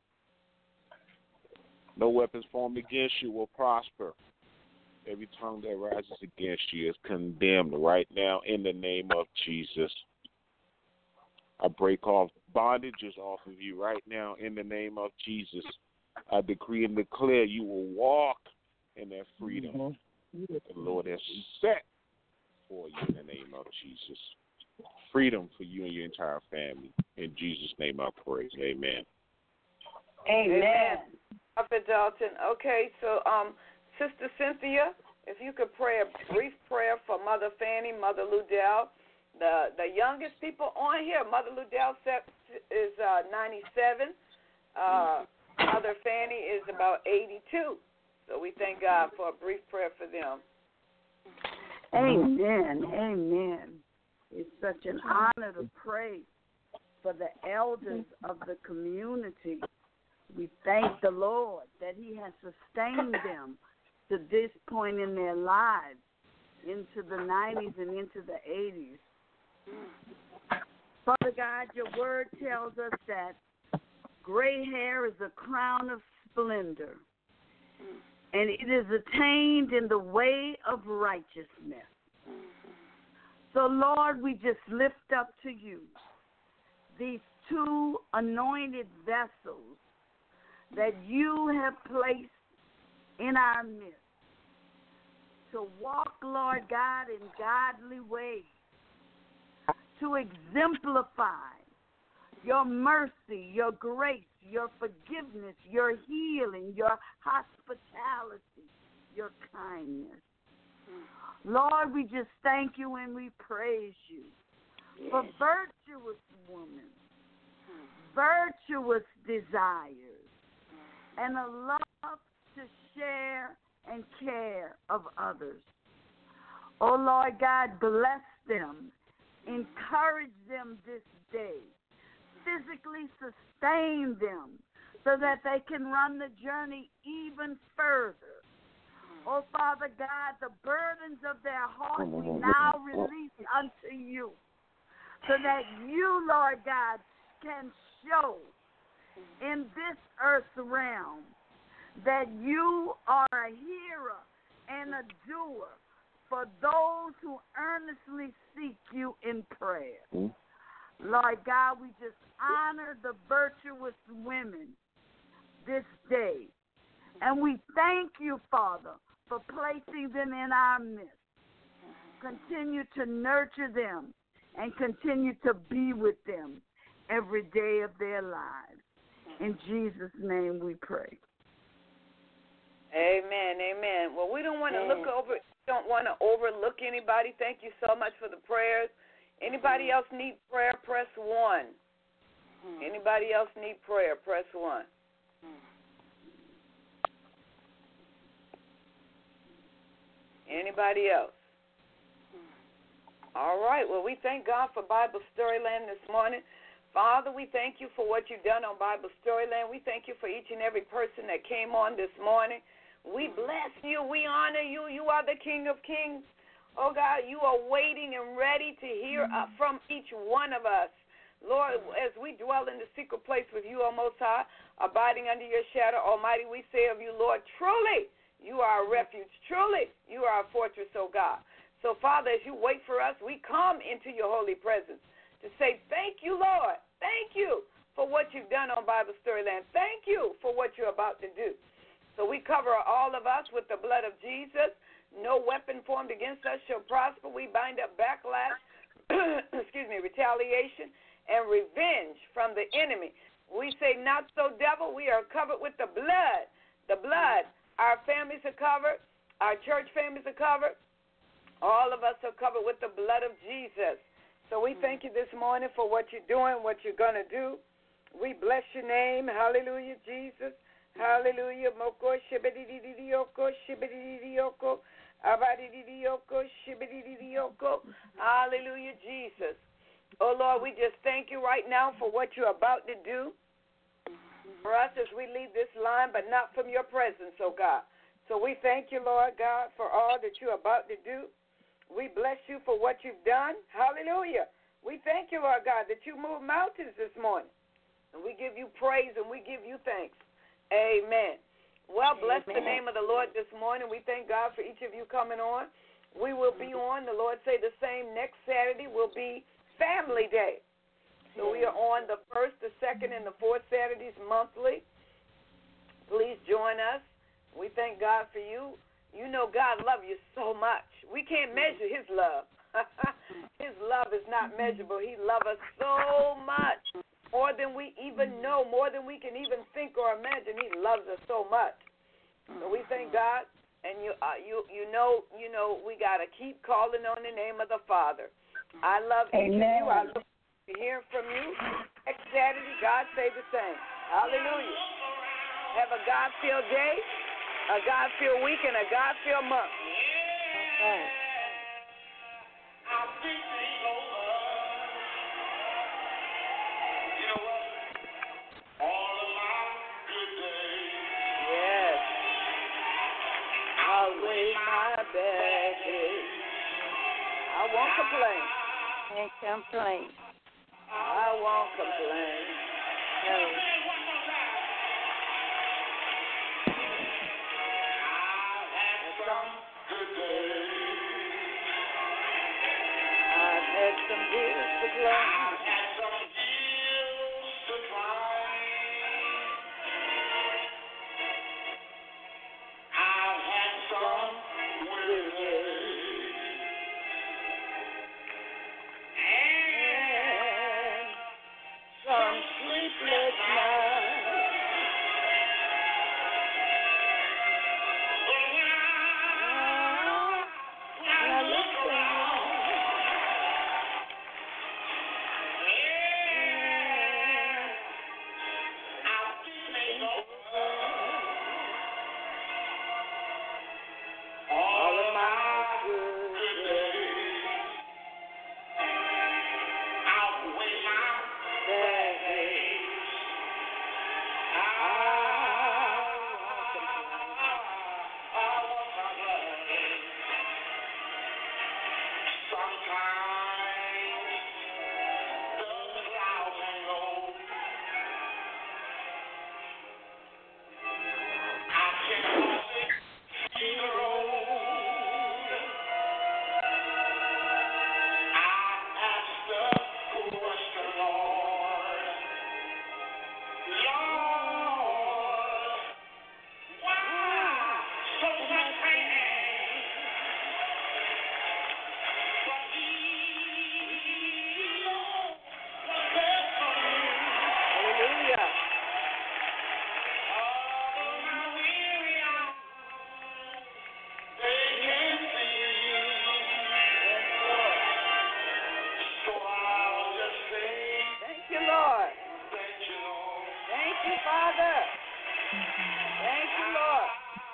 No weapons formed against you will prosper. Every tongue that rises against you is condemned right now in the name of Jesus. I break off bondages off of you right now in the name of Jesus. I decree and declare you will walk in that freedom that the Lord has set for you in the name of Jesus. Freedom for you and your entire family. In Jesus' name I pray. Amen. Amen. Prophet Dalton. Okay, so Sister Cynthia, if you could pray a brief prayer for Mother Fanny, Mother Ludell, the youngest people on here. Mother Ludell is 97. Mother Fanny is about 82. So we thank God for a brief prayer for them. Amen. Amen. It's such an honor to pray for the elders of the community. We thank the Lord that He has sustained them to this point in their lives, into the 90s and into the 80s. Father God, your word tells us that gray hair is a crown of splendor, and it is attained in the way of righteousness. So, Lord, we just lift up to you these two anointed vessels that you have placed in our midst to walk, Lord God, in godly ways, to exemplify your mercy, your grace, your forgiveness, your healing, your hospitality, your kindness. Lord, we just thank you and we praise you for virtuous women, virtuous desires, and a love to share and care of others. Oh, Lord God, bless them. Encourage them this day. Physically sustain them so that they can run the journey even further. Oh, Father God, the burdens of their heart we now release unto you so that you, Lord God, can show in this earth realm that you are a hearer and a doer for those who earnestly seek you in prayer. Lord God, we just honor the virtuous women this day. And we thank you, Father, for placing them in our midst. Continue to nurture them and continue to be with them every day of their lives. In Jesus' name we pray. Amen, amen. Well, we don't want to overlook anybody. Thank you so much for the prayers. Anybody else need prayer? Press 1. Anybody else need prayer? Press 1. Anybody else? All right. Well, we thank God for Bible Storyland this morning. Father, we thank you for what you've done on Bible Storyland. We thank you for each and every person that came on this morning. We bless you. We honor you. You are the King of Kings. Oh, God, you are waiting and ready to hear from each one of us. Lord, as we dwell in the secret place with you, O Most High, abiding under your shadow, Almighty, we say of you, Lord, truly, you are a refuge. Truly, you are a fortress, O God. So, Father, as you wait for us, we come into your holy presence to say thank you, Lord. Thank you for what you've done on Bible Storyland. Thank you for what you're about to do. So we cover all of us with the blood of Jesus. No weapon formed against us shall prosper. We bind up backlash, retaliation, and revenge from the enemy. We say, not so, devil. We are covered with the blood. The blood. Our families are covered. Our church families are covered. All of us are covered with the blood of Jesus. So we thank you this morning for what you're doing, what you're going to do. We bless your name. Hallelujah, Jesus. Hallelujah. Moko shibidi-di-di-di-oko, shibidi-di-di-oko, abadi-di-di-oko, shibidi-di-di-oko. Hallelujah, Jesus. Oh, Lord, we just thank you right now for what you're about to do for us as we leave this line, but not from your presence, oh God. So we thank you, Lord God, for all that you're about to do. We bless you for what you've done. Hallelujah. We thank you, Lord God, that you moved mountains this morning. And we give you praise and we give you thanks. Amen. Well, bless the name of the Lord this morning. We thank God for each of you coming on. We will be on, the Lord say the same, next Saturday will be Family Day. So we are on the first, the second, and the fourth Saturdays monthly. Please join us. We thank God for you. You know God loves you so much. We can't measure his love. His love is not measurable. He loves us so much, more than we even know, more than we can even think or imagine. He loves us so much. So we thank God, and you know, we got to keep calling on the name of the Father. I love each of you. I look to hear from you. Next Saturday, God say the same. Hallelujah. Have a God-filled day, a God-filled week, and a God-filled month. I won't complain. Can't complain. I won't complain. No. I've had some years to climb. I've had some weary days. And some sleepless nights. But when I look around, all of my good days outweigh my bad days. I won't complain. Sometimes the clouds hang low. I can't hardly see the road. I ask the question, Lord, why so much pain? But He knows what's best for me. Hallelujah. All my weary eyes, they can see. So I'll just say, thank you, Lord. Thank you, Lord. Thank you, Father. Thank you, Lord.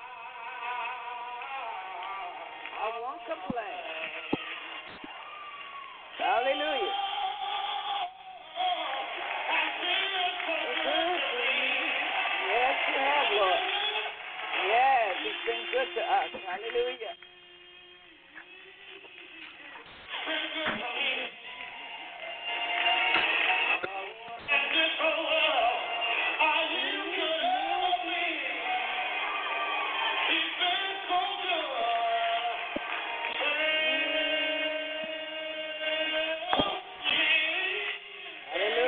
I won't complain. Hallelujah. Yes, you have, Lord. Yes, He's been good to us. Hallelujah.